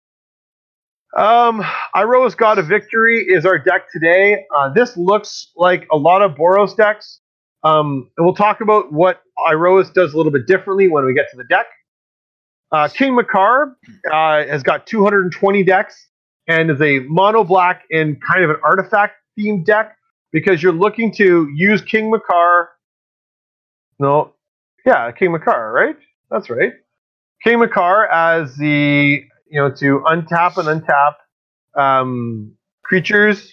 Iroa's God of Victory is our deck today. This looks like a lot of Boros decks. And we'll talk about what Iroas does a little bit differently when we get to the deck. King Makar has got 220 decks and is a mono black and kind of an artifact themed deck, because you're looking to use King Makar. King Makar, right? That's right. King Makar as the to untap and untap creatures,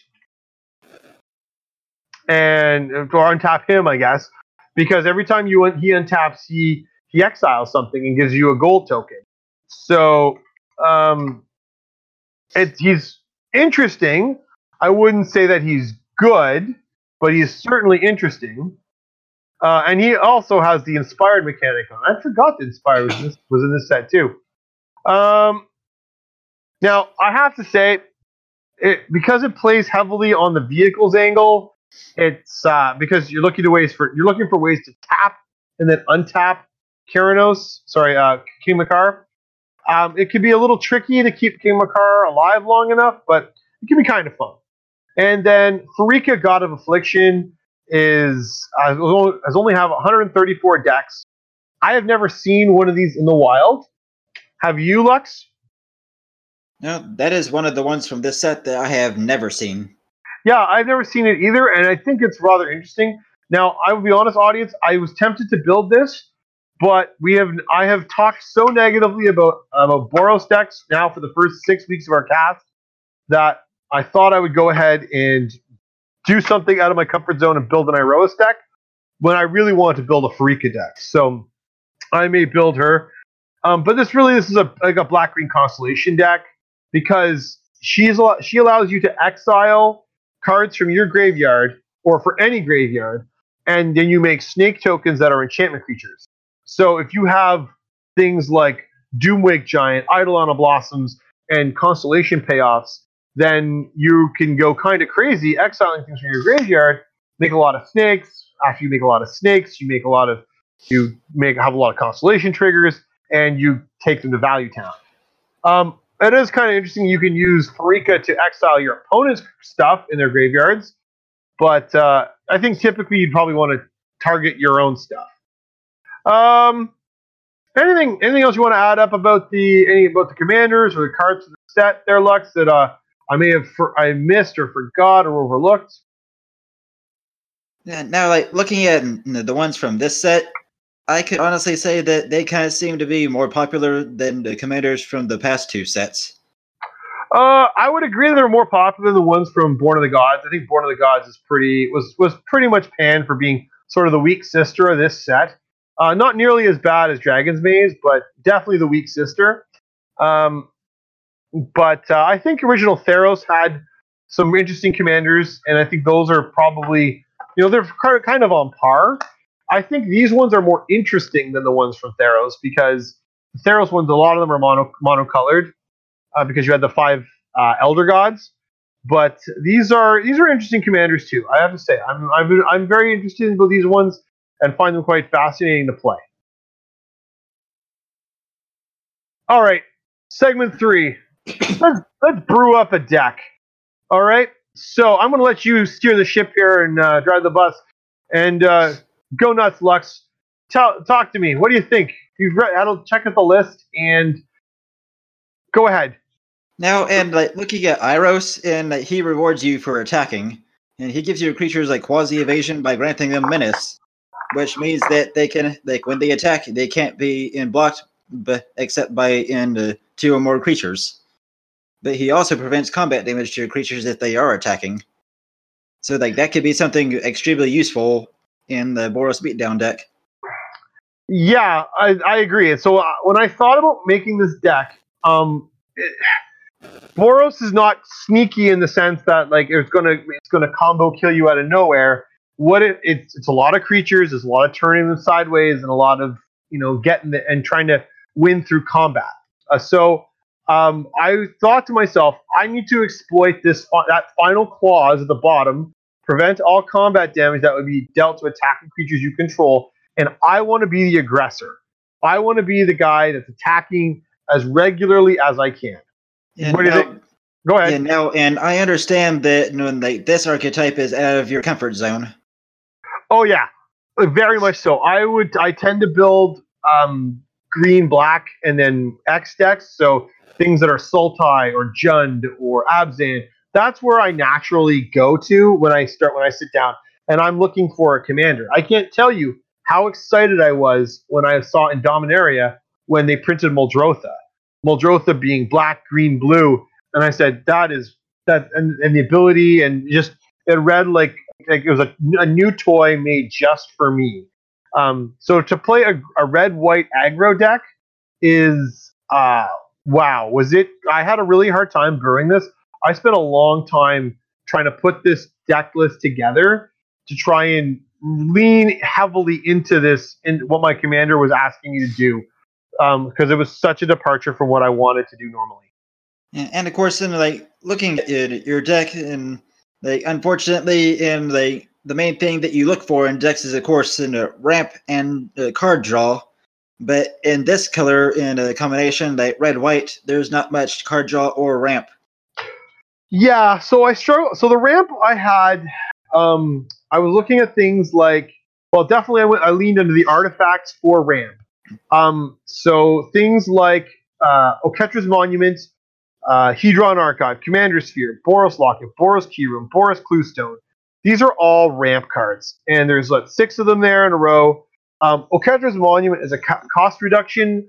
and or untap him, I guess, because every time he untaps, he exiles something and gives you a gold token. So he's interesting. I wouldn't say that he's good, but he's certainly interesting. And he also has the Inspired mechanic on. I forgot the Inspired was in this set too. Now, I have to say, because it plays heavily on the vehicles angle, it's because you're looking for ways to tap and then untap King Makar. It can be a little tricky to keep King Makar alive long enough, but it can be kind of fun. And then Pharika, God of Affliction, has only have 134 decks. I have never seen one of these in the wild. Have you, Lux? No, that is one of the ones from this set that I have never seen. Yeah, I've never seen it either, and I think it's rather interesting. Now, I will be honest, audience, I was tempted to build this, but I have talked so negatively about Boros decks now for the first 6 weeks of our cast that I thought I would go ahead and do something out of my comfort zone and build an Iroas deck when I really want to build a Pharika deck. So I may build her. But this is a black-green Constellation deck, because she allows you to exile cards from your graveyard or for any graveyard, and then you make snake tokens that are enchantment creatures. So if you have things like Doomwake Giant, Eidolon Blossoms, and Constellation payoffs, then you can go kind of crazy exiling things from your graveyard, make a lot of snakes. After you make a lot of snakes, you have a lot of Constellation triggers, and you take them to Value Town. It is kind of interesting. You can use Pharika to exile your opponent's stuff in their graveyards, but I think typically you'd probably want to target your own stuff. Anything else you want to add up about the commanders or the cards of the set there, Lux, that I may have missed or forgot or overlooked? Yeah, now, like looking at the ones from this set, I could honestly say that they kind of seem to be more popular than the commanders from the past two sets. I would agree that they're more popular than the ones from Born of the Gods. I think Born of the Gods was pretty much panned for being sort of the weak sister of this set. Not nearly as bad as Dragon's Maze, but definitely the weak sister. Um, but I think original Theros had some interesting commanders, and I think those are probably, they're kind of on par. I think these ones are more interesting than the ones from Theros because the Theros ones, a lot of them are monocolored because you had the five Elder Gods. But these are interesting commanders too. I have to say, I'm very interested in these ones and find them quite fascinating to play. All right, segment 3. Let's brew up a deck. All right, so I'm going to let you steer the ship here and drive the bus, and go nuts, Lux. Talk to me. What do you think? You've had a check at the list, and go ahead. Now, and looking at Iros, and he rewards you for attacking, and he gives your creatures quasi evasion by granting them menace, which means that they can when they attack, they can't be blocked, except by 2 or more creatures. But he also prevents combat damage to your creatures if they are attacking. So that could be something extremely useful in the Boros Beatdown deck. Yeah, I agree. So when I thought about making this deck, Boros is not sneaky in the sense that it's gonna combo kill you out of nowhere. It's a lot of creatures, there's a lot of turning them sideways, and a lot of getting and trying to win through combat. I thought to myself, I need to exploit that final clause at the bottom, prevent all combat damage that would be dealt to attacking creatures you control, and I want to be the aggressor. I want to be the guy that's attacking as regularly as I can. And what do you think? Go ahead. And I understand that this archetype is out of your comfort zone. Oh yeah, very much so. I tend to build green, black, and then X decks. So things that are Sultai or Jund or Abzan. That's where I naturally go to when I sit down, and I'm looking for a commander. I can't tell you how excited I was when I saw in Dominaria when they printed Muldrotha. Muldrotha being black, green, blue, and I said and the ability, and just it read like it was a new toy made just for me. So to play a red-white aggro deck is wow. I had a really hard time brewing this. I spent a long time trying to put this deck list together to try and lean heavily into this and what my commander was asking me to do, because it was such a departure from what I wanted to do normally. And of course, looking at your deck, and unfortunately, the main thing that you look for in decks is, of course, in a ramp and card draw. But in this color, in a combination red-white, there's not much card draw or ramp. Yeah, so I struggle. So the ramp I had, I was looking at things like, well, definitely I leaned into the artifacts for ramp. So things like Oketra's Monument, Hedron Archive, Commander Sphere, Boros Locket, Boros Keyroom, Boros Cluestone. These are all ramp cards, and there's 6 of them there in a row. Oketra's Monument is a cost reduction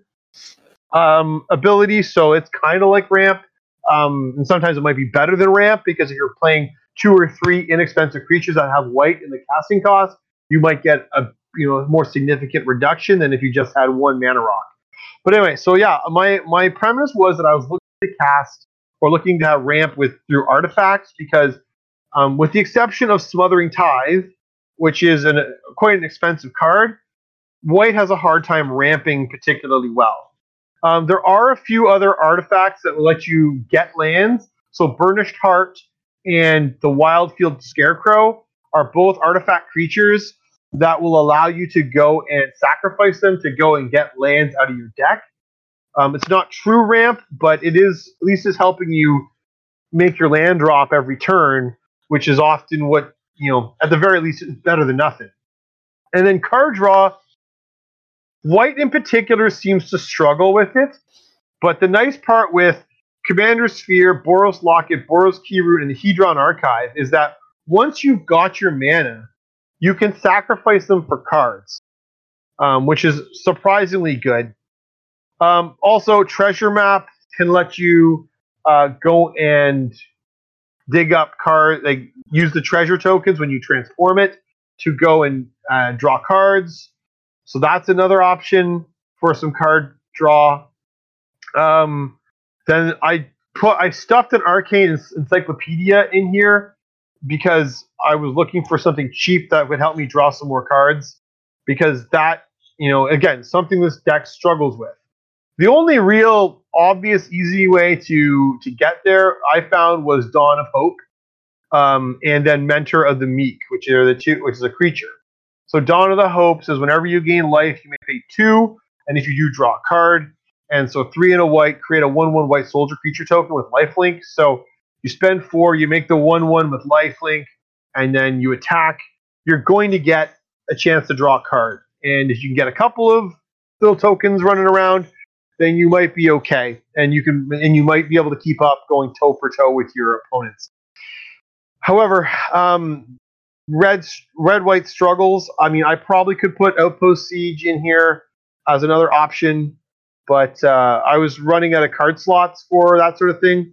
ability, so it's kind of like ramp. And sometimes it might be better than ramp, because if you're playing 2 or 3 inexpensive creatures that have white in the casting cost, you might get a more significant reduction than if you just had 1 mana rock. But anyway, so yeah, my premise was that I was looking to cast or looking to have ramp through artifacts, because with the exception of Smothering Tithe, which is quite an expensive card, white has a hard time ramping particularly well. There are a few other artifacts that will let you get lands. So Burnished Heart and the Wildfield Scarecrow are both artifact creatures that will allow you to go and sacrifice them to go and get lands out of your deck. It's not true ramp, but it is at least is helping you make your land drop every turn, which is often what, at the very least, it's better than nothing. And then card draw, white in particular seems to struggle with it, but the nice part with Commander Sphere, Boros Locket, Boros Keyroot, and the Hedron Archive is that once you've got your mana, you can sacrifice them for cards. which is surprisingly good. Also, Treasure Map can let you go and dig up cards, like use the treasure tokens when you transform it to go and draw cards. So that's another option for some card draw. Um, then I stuffed an Arcane Encyclopedia in here because I was looking for something cheap that would help me draw some more cards. Because that, again, something this deck struggles with. The only real obvious easy way to get there I found was Dawn of Hope, and then Mentor of the Meek, which is a creature. So Dawn of the Hope says whenever you gain life, you may pay 2, and if you do, draw a card. And so 3 and a white, create a 1/1 white soldier creature token with lifelink. So you spend 4, you make the 1/1 with lifelink, and then you attack. You're going to get a chance to draw a card. And if you can get a couple of little tokens running around, then you might be okay, and you might be able to keep up going toe for toe with your opponents. However, red white struggles. I mean, I probably could put Outpost Siege in here as another option, but I was running out of card slots for that sort of thing.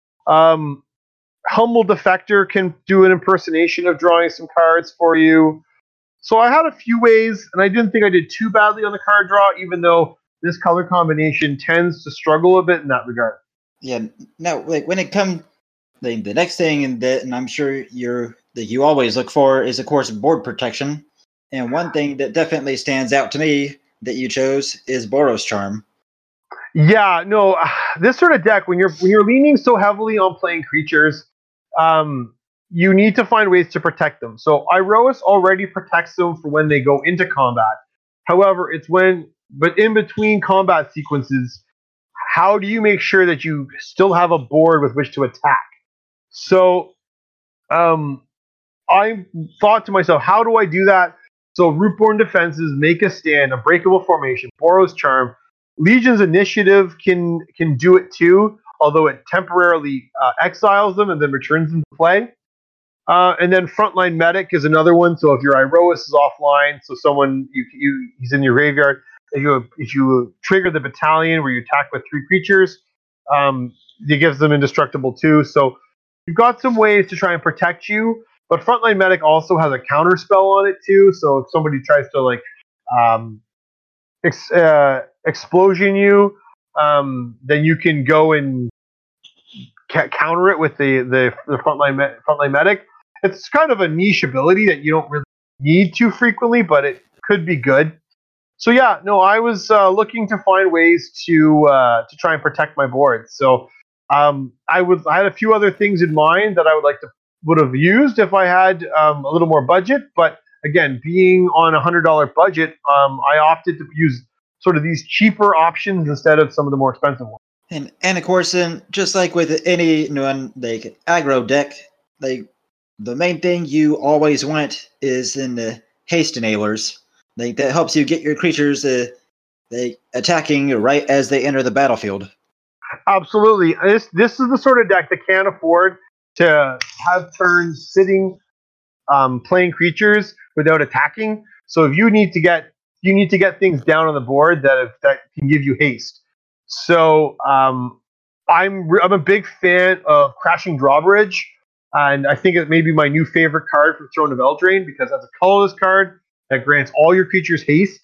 Humble Defector can do an impersonation of drawing some cards for you. So I had a few ways, and I didn't think I did too badly on the card draw, even though this color combination tends to struggle a bit in that regard. Yeah. Now, like when it comes, the next thing, and I'm sure you always look for is, of course, board protection. And one thing that definitely stands out to me that you chose is Boros Charm. Yeah, no, this sort of deck, when you're leaning so heavily on playing creatures, you need to find ways to protect them. So Iroas already protects them for when they go into combat. However, but in between combat sequences, how do you make sure that you still have a board with which to attack? So I thought to myself, how do I do that? So Rootborn Defenses, Make a Stand, Unbreakable Formation, Boros Charm, Legion's Initiative can do it too, although it temporarily exiles them and then returns them to play. And then Frontline Medic is another one. So if your Iroas is offline, so someone he's in your graveyard, if you trigger the battalion where you attack with 3 creatures, it gives them indestructible too. So you've got some ways to try and protect you, but Frontline Medic also has a counter spell on it too. So if somebody tries to explosion you, then you can go and counter it with the frontline medic. It's kind of a niche ability that you don't really need too frequently, but it could be good. So yeah, no, I was looking to find ways to try and protect my board. So I had a few other things in mind that I would have used if I had a little more budget. But again, being on $100 budget, I opted to use sort of these cheaper options instead of some of the more expensive ones. And of course, then just like with any like aggro deck, like the main thing you always want is in the haste enablers. Like that helps you get your creatures attacking right as they enter the battlefield. Absolutely, this is the sort of deck that can't afford to have turns sitting playing creatures without attacking. So if you need to get things down on the board that can give you haste. So I'm a big fan of Crashing Drawbridge, and I think it may be my new favorite card from Throne of Eldraine because as a colorless card that grants all your creatures haste.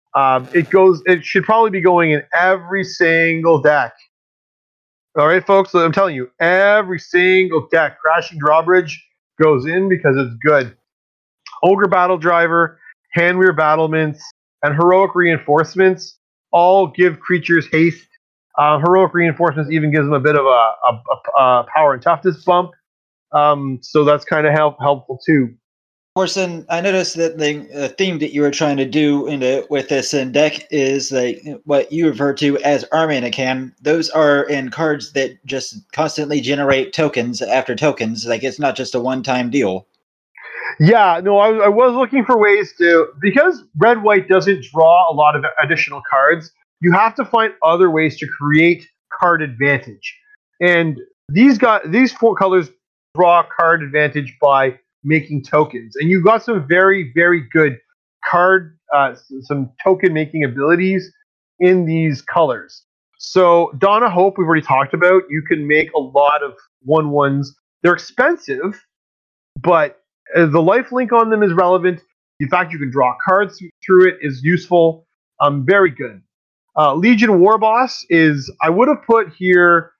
It should probably be going in every single deck. All right, folks. So I'm telling you, every single deck, Crashing Drawbridge goes in because it's good. Ogre Battle Driver, Handweir Battlements, and Heroic Reinforcements all give creatures haste. Heroic Reinforcements even gives them a bit of a power and toughness bump. So that's kind of helpful too. Of course, then I noticed that the theme that you were trying to do with this deck is like what you refer to as Armenican. Those are in cards that just constantly generate tokens after tokens. Like it's not just a one-time deal. Yeah, no, I was looking for ways because red-white doesn't draw a lot of additional cards, you have to find other ways to create card advantage. And these 4 colors draw card advantage by making tokens. And you got some very, very good card some token making abilities in these colors. So Dawn of Hope we've already talked about. You can make a lot of 1/1s. They're expensive, but the life link on them is relevant. The fact you can draw cards through it is useful. Very good. Legion War Boss is, I would have put here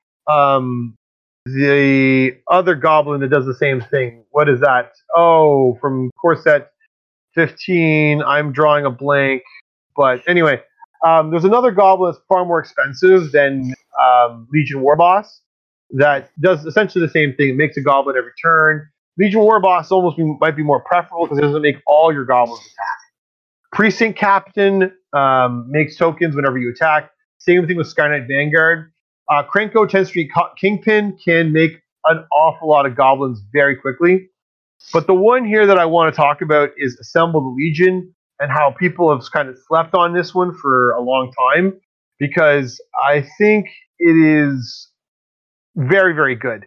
the other goblin that does the same thing. What is that? Oh, from core set 15. I'm drawing a blank. But anyway, there's another goblin that's far more expensive than Legion War Boss that does essentially the same thing. It makes a goblin every turn. Legion War Boss might be more preferable because it doesn't make all your goblins attack. Precinct Captain makes tokens whenever you attack. Same thing with Sky Knight Vanguard. Krenko 10th Street Kingpin can make an awful lot of goblins very quickly. But the one here that I want to talk about is Assemble the Legion and how people have kind of slept on this one for a long time because I think it is very, very good.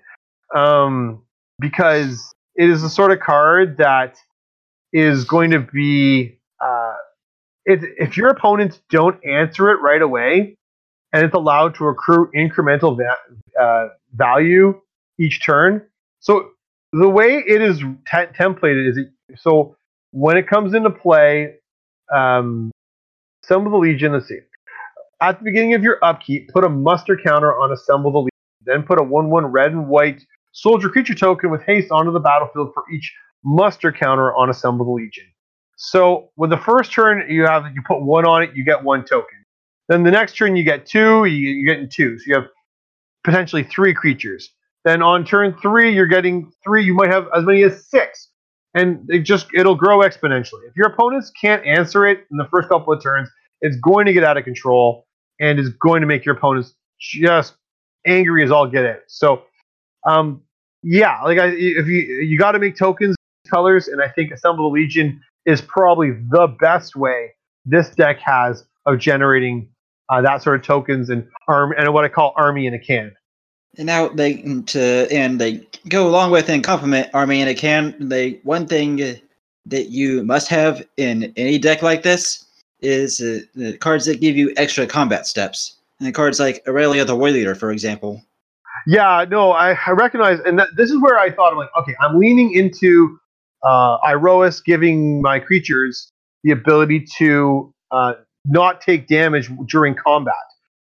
Because it is the sort of card that is going to be if your opponents don't answer it right away, and it's allowed to accrue incremental value each turn. So the way it is templated is so when it comes into play, some of the Legion. Let's see. At the beginning of your upkeep, put a muster counter on Assemble the Legion. Then put a 1/1 red and white soldier creature token with haste onto the battlefield for each muster counter on Assemble the Legion. So with the first turn you put 1 on it, you get 1 token. Then the next turn you get 2, you're getting 2. So you have potentially 3 creatures. Then on turn 3 you're getting 3. You might have as many as 6, and it'll grow exponentially. If your opponents can't answer it in the first couple of turns, it's going to get out of control and is going to make your opponents just angry as all get it. So if you got to make tokens colors, and I think Assemble the Legion is probably the best way this deck has of generating that sort of tokens and what I call army in a can. And now they go along with and complement army in a can. One thing that you must have in any deck like this is the cards that give you extra combat steps, and the cards like Aurelia the War Leader, for example. Yeah, no, I recognize, and this is where I thought, I'm like, okay, I'm leaning into Iroas giving my creatures the ability to not take damage during combat.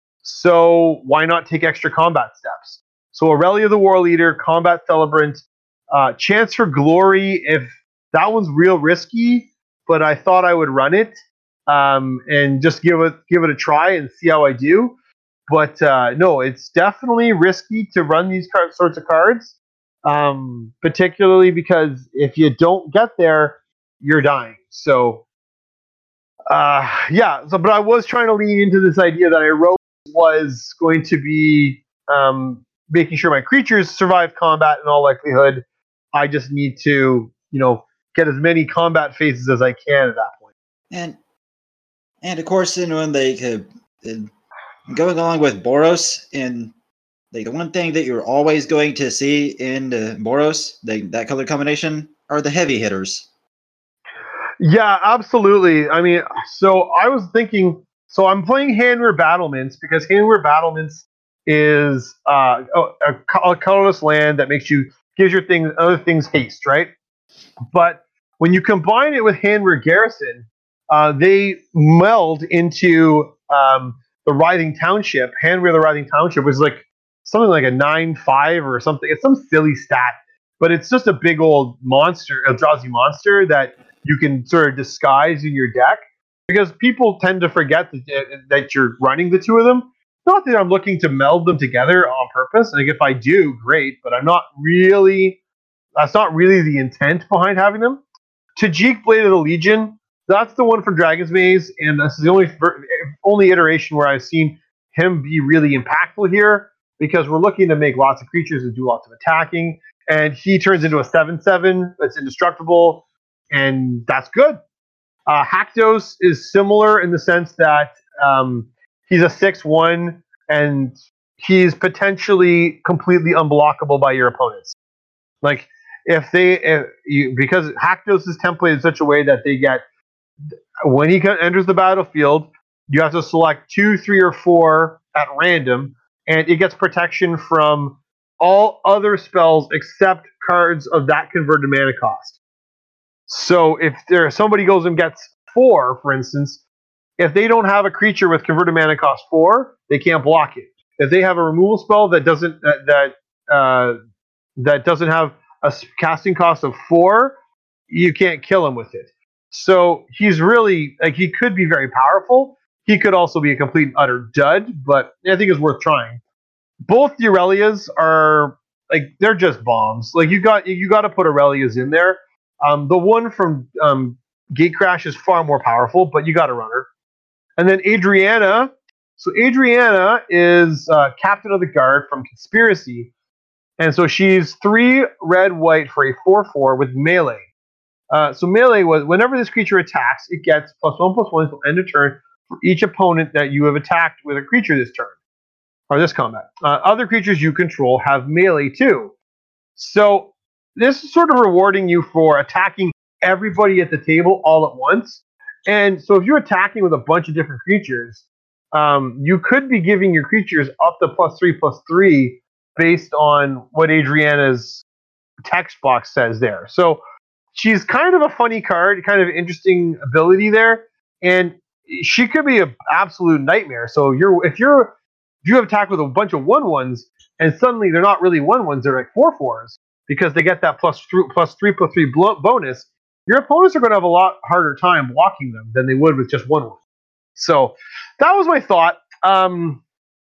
So why not take extra combat steps? So Aurelia the War Leader, Combat Celebrant, Chance for Glory, if that one's real risky, but I thought I would run it and just give it a try and see how I do. But no, it's definitely risky to run these sorts of cards. Particularly because if you don't get there, you're dying. So, but I was trying to lean into this idea that I wrote was going to be making sure my creatures survive combat in all likelihood. I just need to, get as many combat phases as I can at that point. And of course, when they going along with Boros and the one thing that you're always going to see in Boros, that color combination, are the heavy hitters. Yeah, absolutely. I mean, so I was thinking, so I'm playing Hanweir Battlements because Hanweir Battlements is a colorless land that gives your other things haste, right? But when you combine it with Hanweir Garrison, they meld into the Writhing Township. Hanweir the Writhing Township was like something like a 9/5 or something. It's some silly stat, but it's just a big old monster, a Eldrazi monster that you can sort of disguise in your deck because people tend to forget that you're running the two of them. Not that I'm looking to meld them together on purpose. Like if I do, great, but that's not really the intent behind having them. Tajik Blade of the Legion, that's the one from Dragon's Maze, and this is the only iteration where I've seen him be really impactful here because we're looking to make lots of creatures and do lots of attacking, and he turns into a 7/7 that's indestructible, and that's good. Haktos is similar in the sense that he's a 6/1, and he's potentially completely unblockable by your opponents. Like because Haktos is templated in such a way that they get when he enters the battlefield, you have to select 2, 3, or 4 at random, and it gets protection from all other spells except cards of that converted mana cost. So if somebody goes and gets 4, for instance, if they don't have a creature with converted mana cost 4, they can't block it. If they have a removal spell that doesn't have a casting cost of 4, you can't kill him with it. So he's really he could be very powerful. He could also be a complete and utter dud, but I think it's worth trying. Both the Aurelias are they're just bombs. You got to put Aurelias in there. The one from Gatecrash is far more powerful, but you got to run her. And then Adriana. So Adriana is captain of the guard from Conspiracy, and so she's 3 red white for a 4/4 with melee. So melee was whenever this creature attacks, it gets +1/+1 until end of turn for each opponent that you have attacked with a creature this turn or this combat. Other creatures you control have melee too. So this is sort of rewarding you for attacking everybody at the table all at once. And so if you're attacking with a bunch of different creatures, you could be giving your creatures up to +3/+3 based on what Adriana's text box says there. So she's kind of a funny card, kind of interesting ability there, and she could be an absolute nightmare. So if you have attack with a bunch of 1/1s, and suddenly they're not really 1/1s, they're like 4/4s because they get that +3/+3 bonus. Your opponents are going to have a lot harder time blocking them than they would with just 1/1. So that was my thought around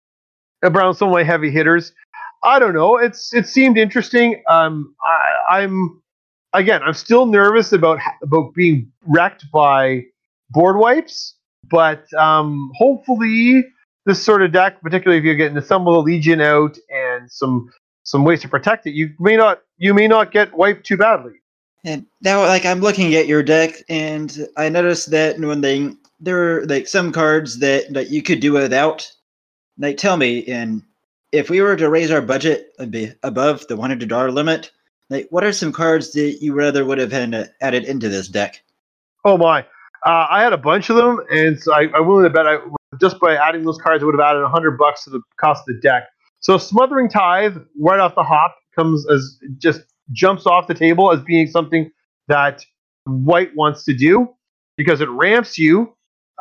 some of my heavy hitters. I don't know. It seemed interesting. I'm still nervous about being wrecked by board wipes, but hopefully this sort of deck, particularly if you get an Assemble the Legion out and some ways to protect it, you may not get wiped too badly. And now, I'm looking at your deck, and I noticed that when there are some cards that you could do without. Tell me, and if we were to raise our budget above the $100 limit, what are some cards that you rather would have added into this deck? Oh my! I had a bunch of them, and so I'm willing to bet just by adding those cards, I would have added $100 to the cost of the deck. So Smothering Tithe, right off the hop, jumps off the table as being something that White wants to do because it ramps you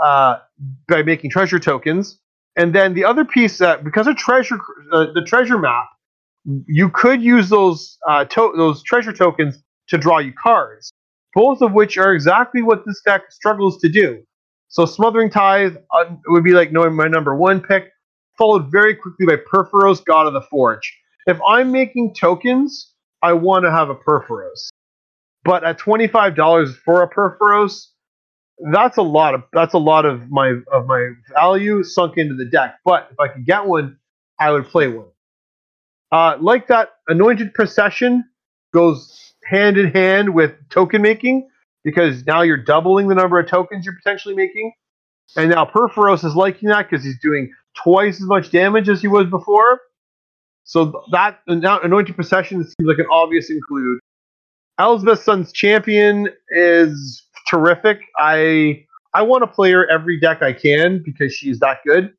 by making treasure tokens. And then the other piece that because of the treasure map, you could use those treasure tokens to draw you cards, both of which are exactly what this deck struggles to do. So Smothering Tithe would be my number 1 pick, followed very quickly by Purphoros, God of the Forge. If I'm making tokens, I want to have a Purphoros. But at $25 for a Purphoros, that's a lot of my value sunk into the deck. But if I could get one, I would play one. Like that, Anointed Procession goes hand in hand with token making because now you're doubling the number of tokens you're potentially making. And now Purphoros is liking that because he's doing twice as much damage as he was before. So that now Anointed Procession seems like an obvious include. Elspeth Sun's Champion is terrific. I want to play her every deck I can because she's that good.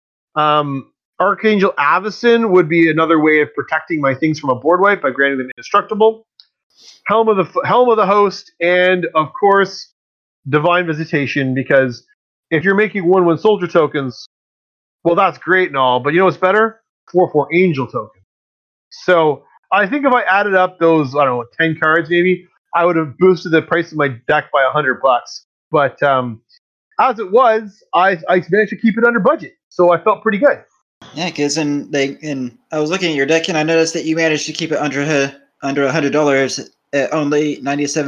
Archangel Avacyn would be another way of protecting my things from a board wipe by granting them indestructible. Helm of the Host, and of course, Divine Visitation, because if you're making 1/1 soldier tokens, well, that's great and all, but you know what's better? 4/4 angel tokens. So I think if I added up those, 10 cards maybe, I would have boosted the price of my deck by $100. But as it was, I managed to keep it under budget, so I felt pretty good. Yeah, because I was looking at your deck and I noticed that you managed to keep it under $100 at only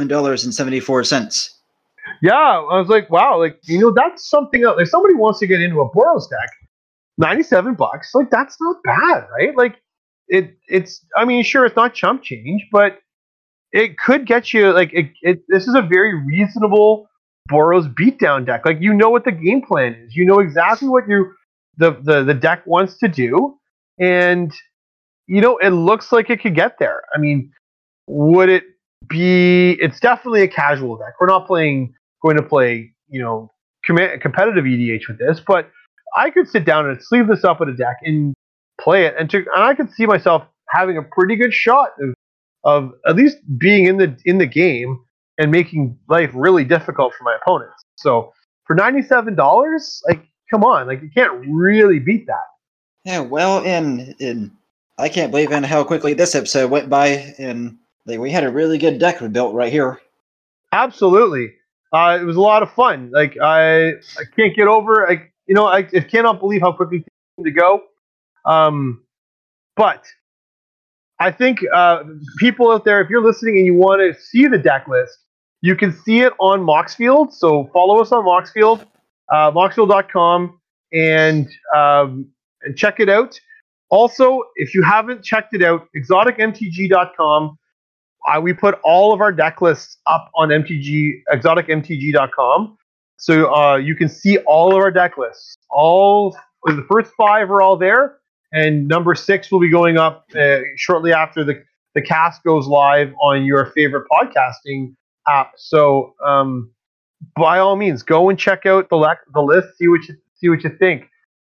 $97.74. Yeah, I was like, wow, that's something else. If somebody wants to get into a Boros deck, $97, that's not bad, right? It's sure, it's not chump change, but it could get you this is a very reasonable Boros beatdown deck. You know what the game plan is. You know exactly what the deck wants to do, and it looks like it could get there. Would it be? It's definitely a casual deck. We're not going to play competitive EDH with this, but I could sit down and sleeve this up with a deck and play it, and I could see myself having a pretty good shot of at least being in the game and making life really difficult for my opponents. So for $97, like, come on, like, you can't really beat that. Yeah, well, and I can't believe in how quickly this episode went by, and we had a really good deck built right here. Absolutely, it was a lot of fun. Like, I can't get over, I cannot believe how quickly things seem to go. But I think people out there, if you're listening and you want to see the deck list, you can see it on Moxfield. So follow us on Moxfield, moxfield.com, and check it out. Also, if you haven't checked it out, exoticmtg.com. We put all of our deck lists up on exoticmtg.com. So you can see all of our deck lists. All the first 5 are all there, and number 6 will be going up shortly after the cast goes live on your favorite podcasting app. So by all means, go and check out the list. See what you think.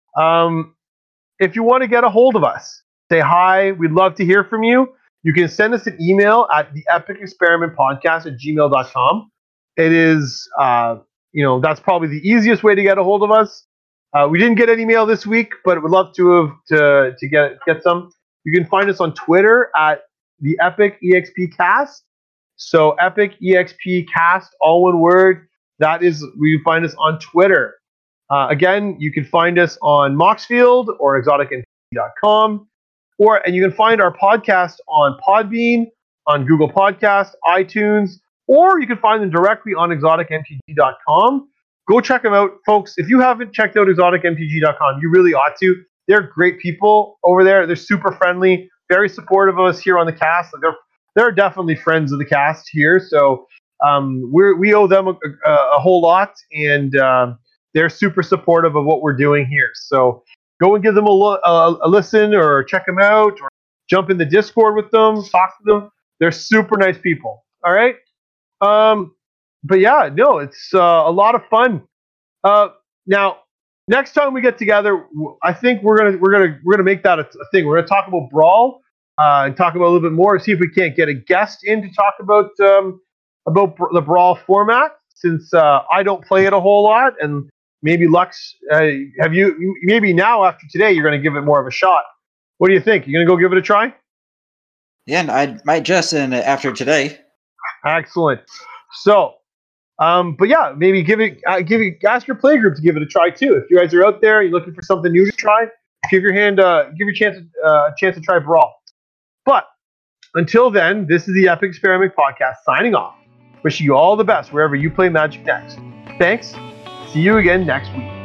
If you want to get a hold of us, say hi. We'd love to hear from you. You can send us an email at theepicexperimentpodcast@gmail.com. It is, that's probably the easiest way to get a hold of us. We didn't get any mail this week, but would love to get some. You can find us on Twitter at the Epic EXP Cast. So Epic EXP Cast, all one word. That is where you find us on Twitter. Again, you can find us on Moxfield or exoticmtg.com. And you can find our podcast on Podbean, on Google Podcast, iTunes, or you can find them directly on exoticmtg.com. Go check them out, folks. If you haven't checked out exoticmtg.com, you really ought to. They're great people over there. They're super friendly, very supportive of us here on the cast. They're definitely friends of the cast here, so we owe them a whole lot, and they're super supportive of what we're doing here. So go and give them a listen, or check them out, or jump in the Discord with them, talk to them. They're super nice people. All right. But yeah, no, it's a lot of fun. Now, next time we get together, I think we're gonna make that a thing. We're gonna talk about Brawl and talk about a little bit more. See if we can't get a guest in to talk about the Brawl format, since I don't play it a whole lot, and maybe Lux, maybe now after today you're going to give it more of a shot. What do you think? You going to go give it a try? Yeah, I might just after today. Excellent. So, but yeah, maybe ask your playgroup to give it a try too. If you guys are out there, you're looking for something new to try, give your chance to try Brawl. But until then, this is the Epic Experiment Podcast signing off. Wishing you all the best wherever you play Magic next. Thanks. See you again next week.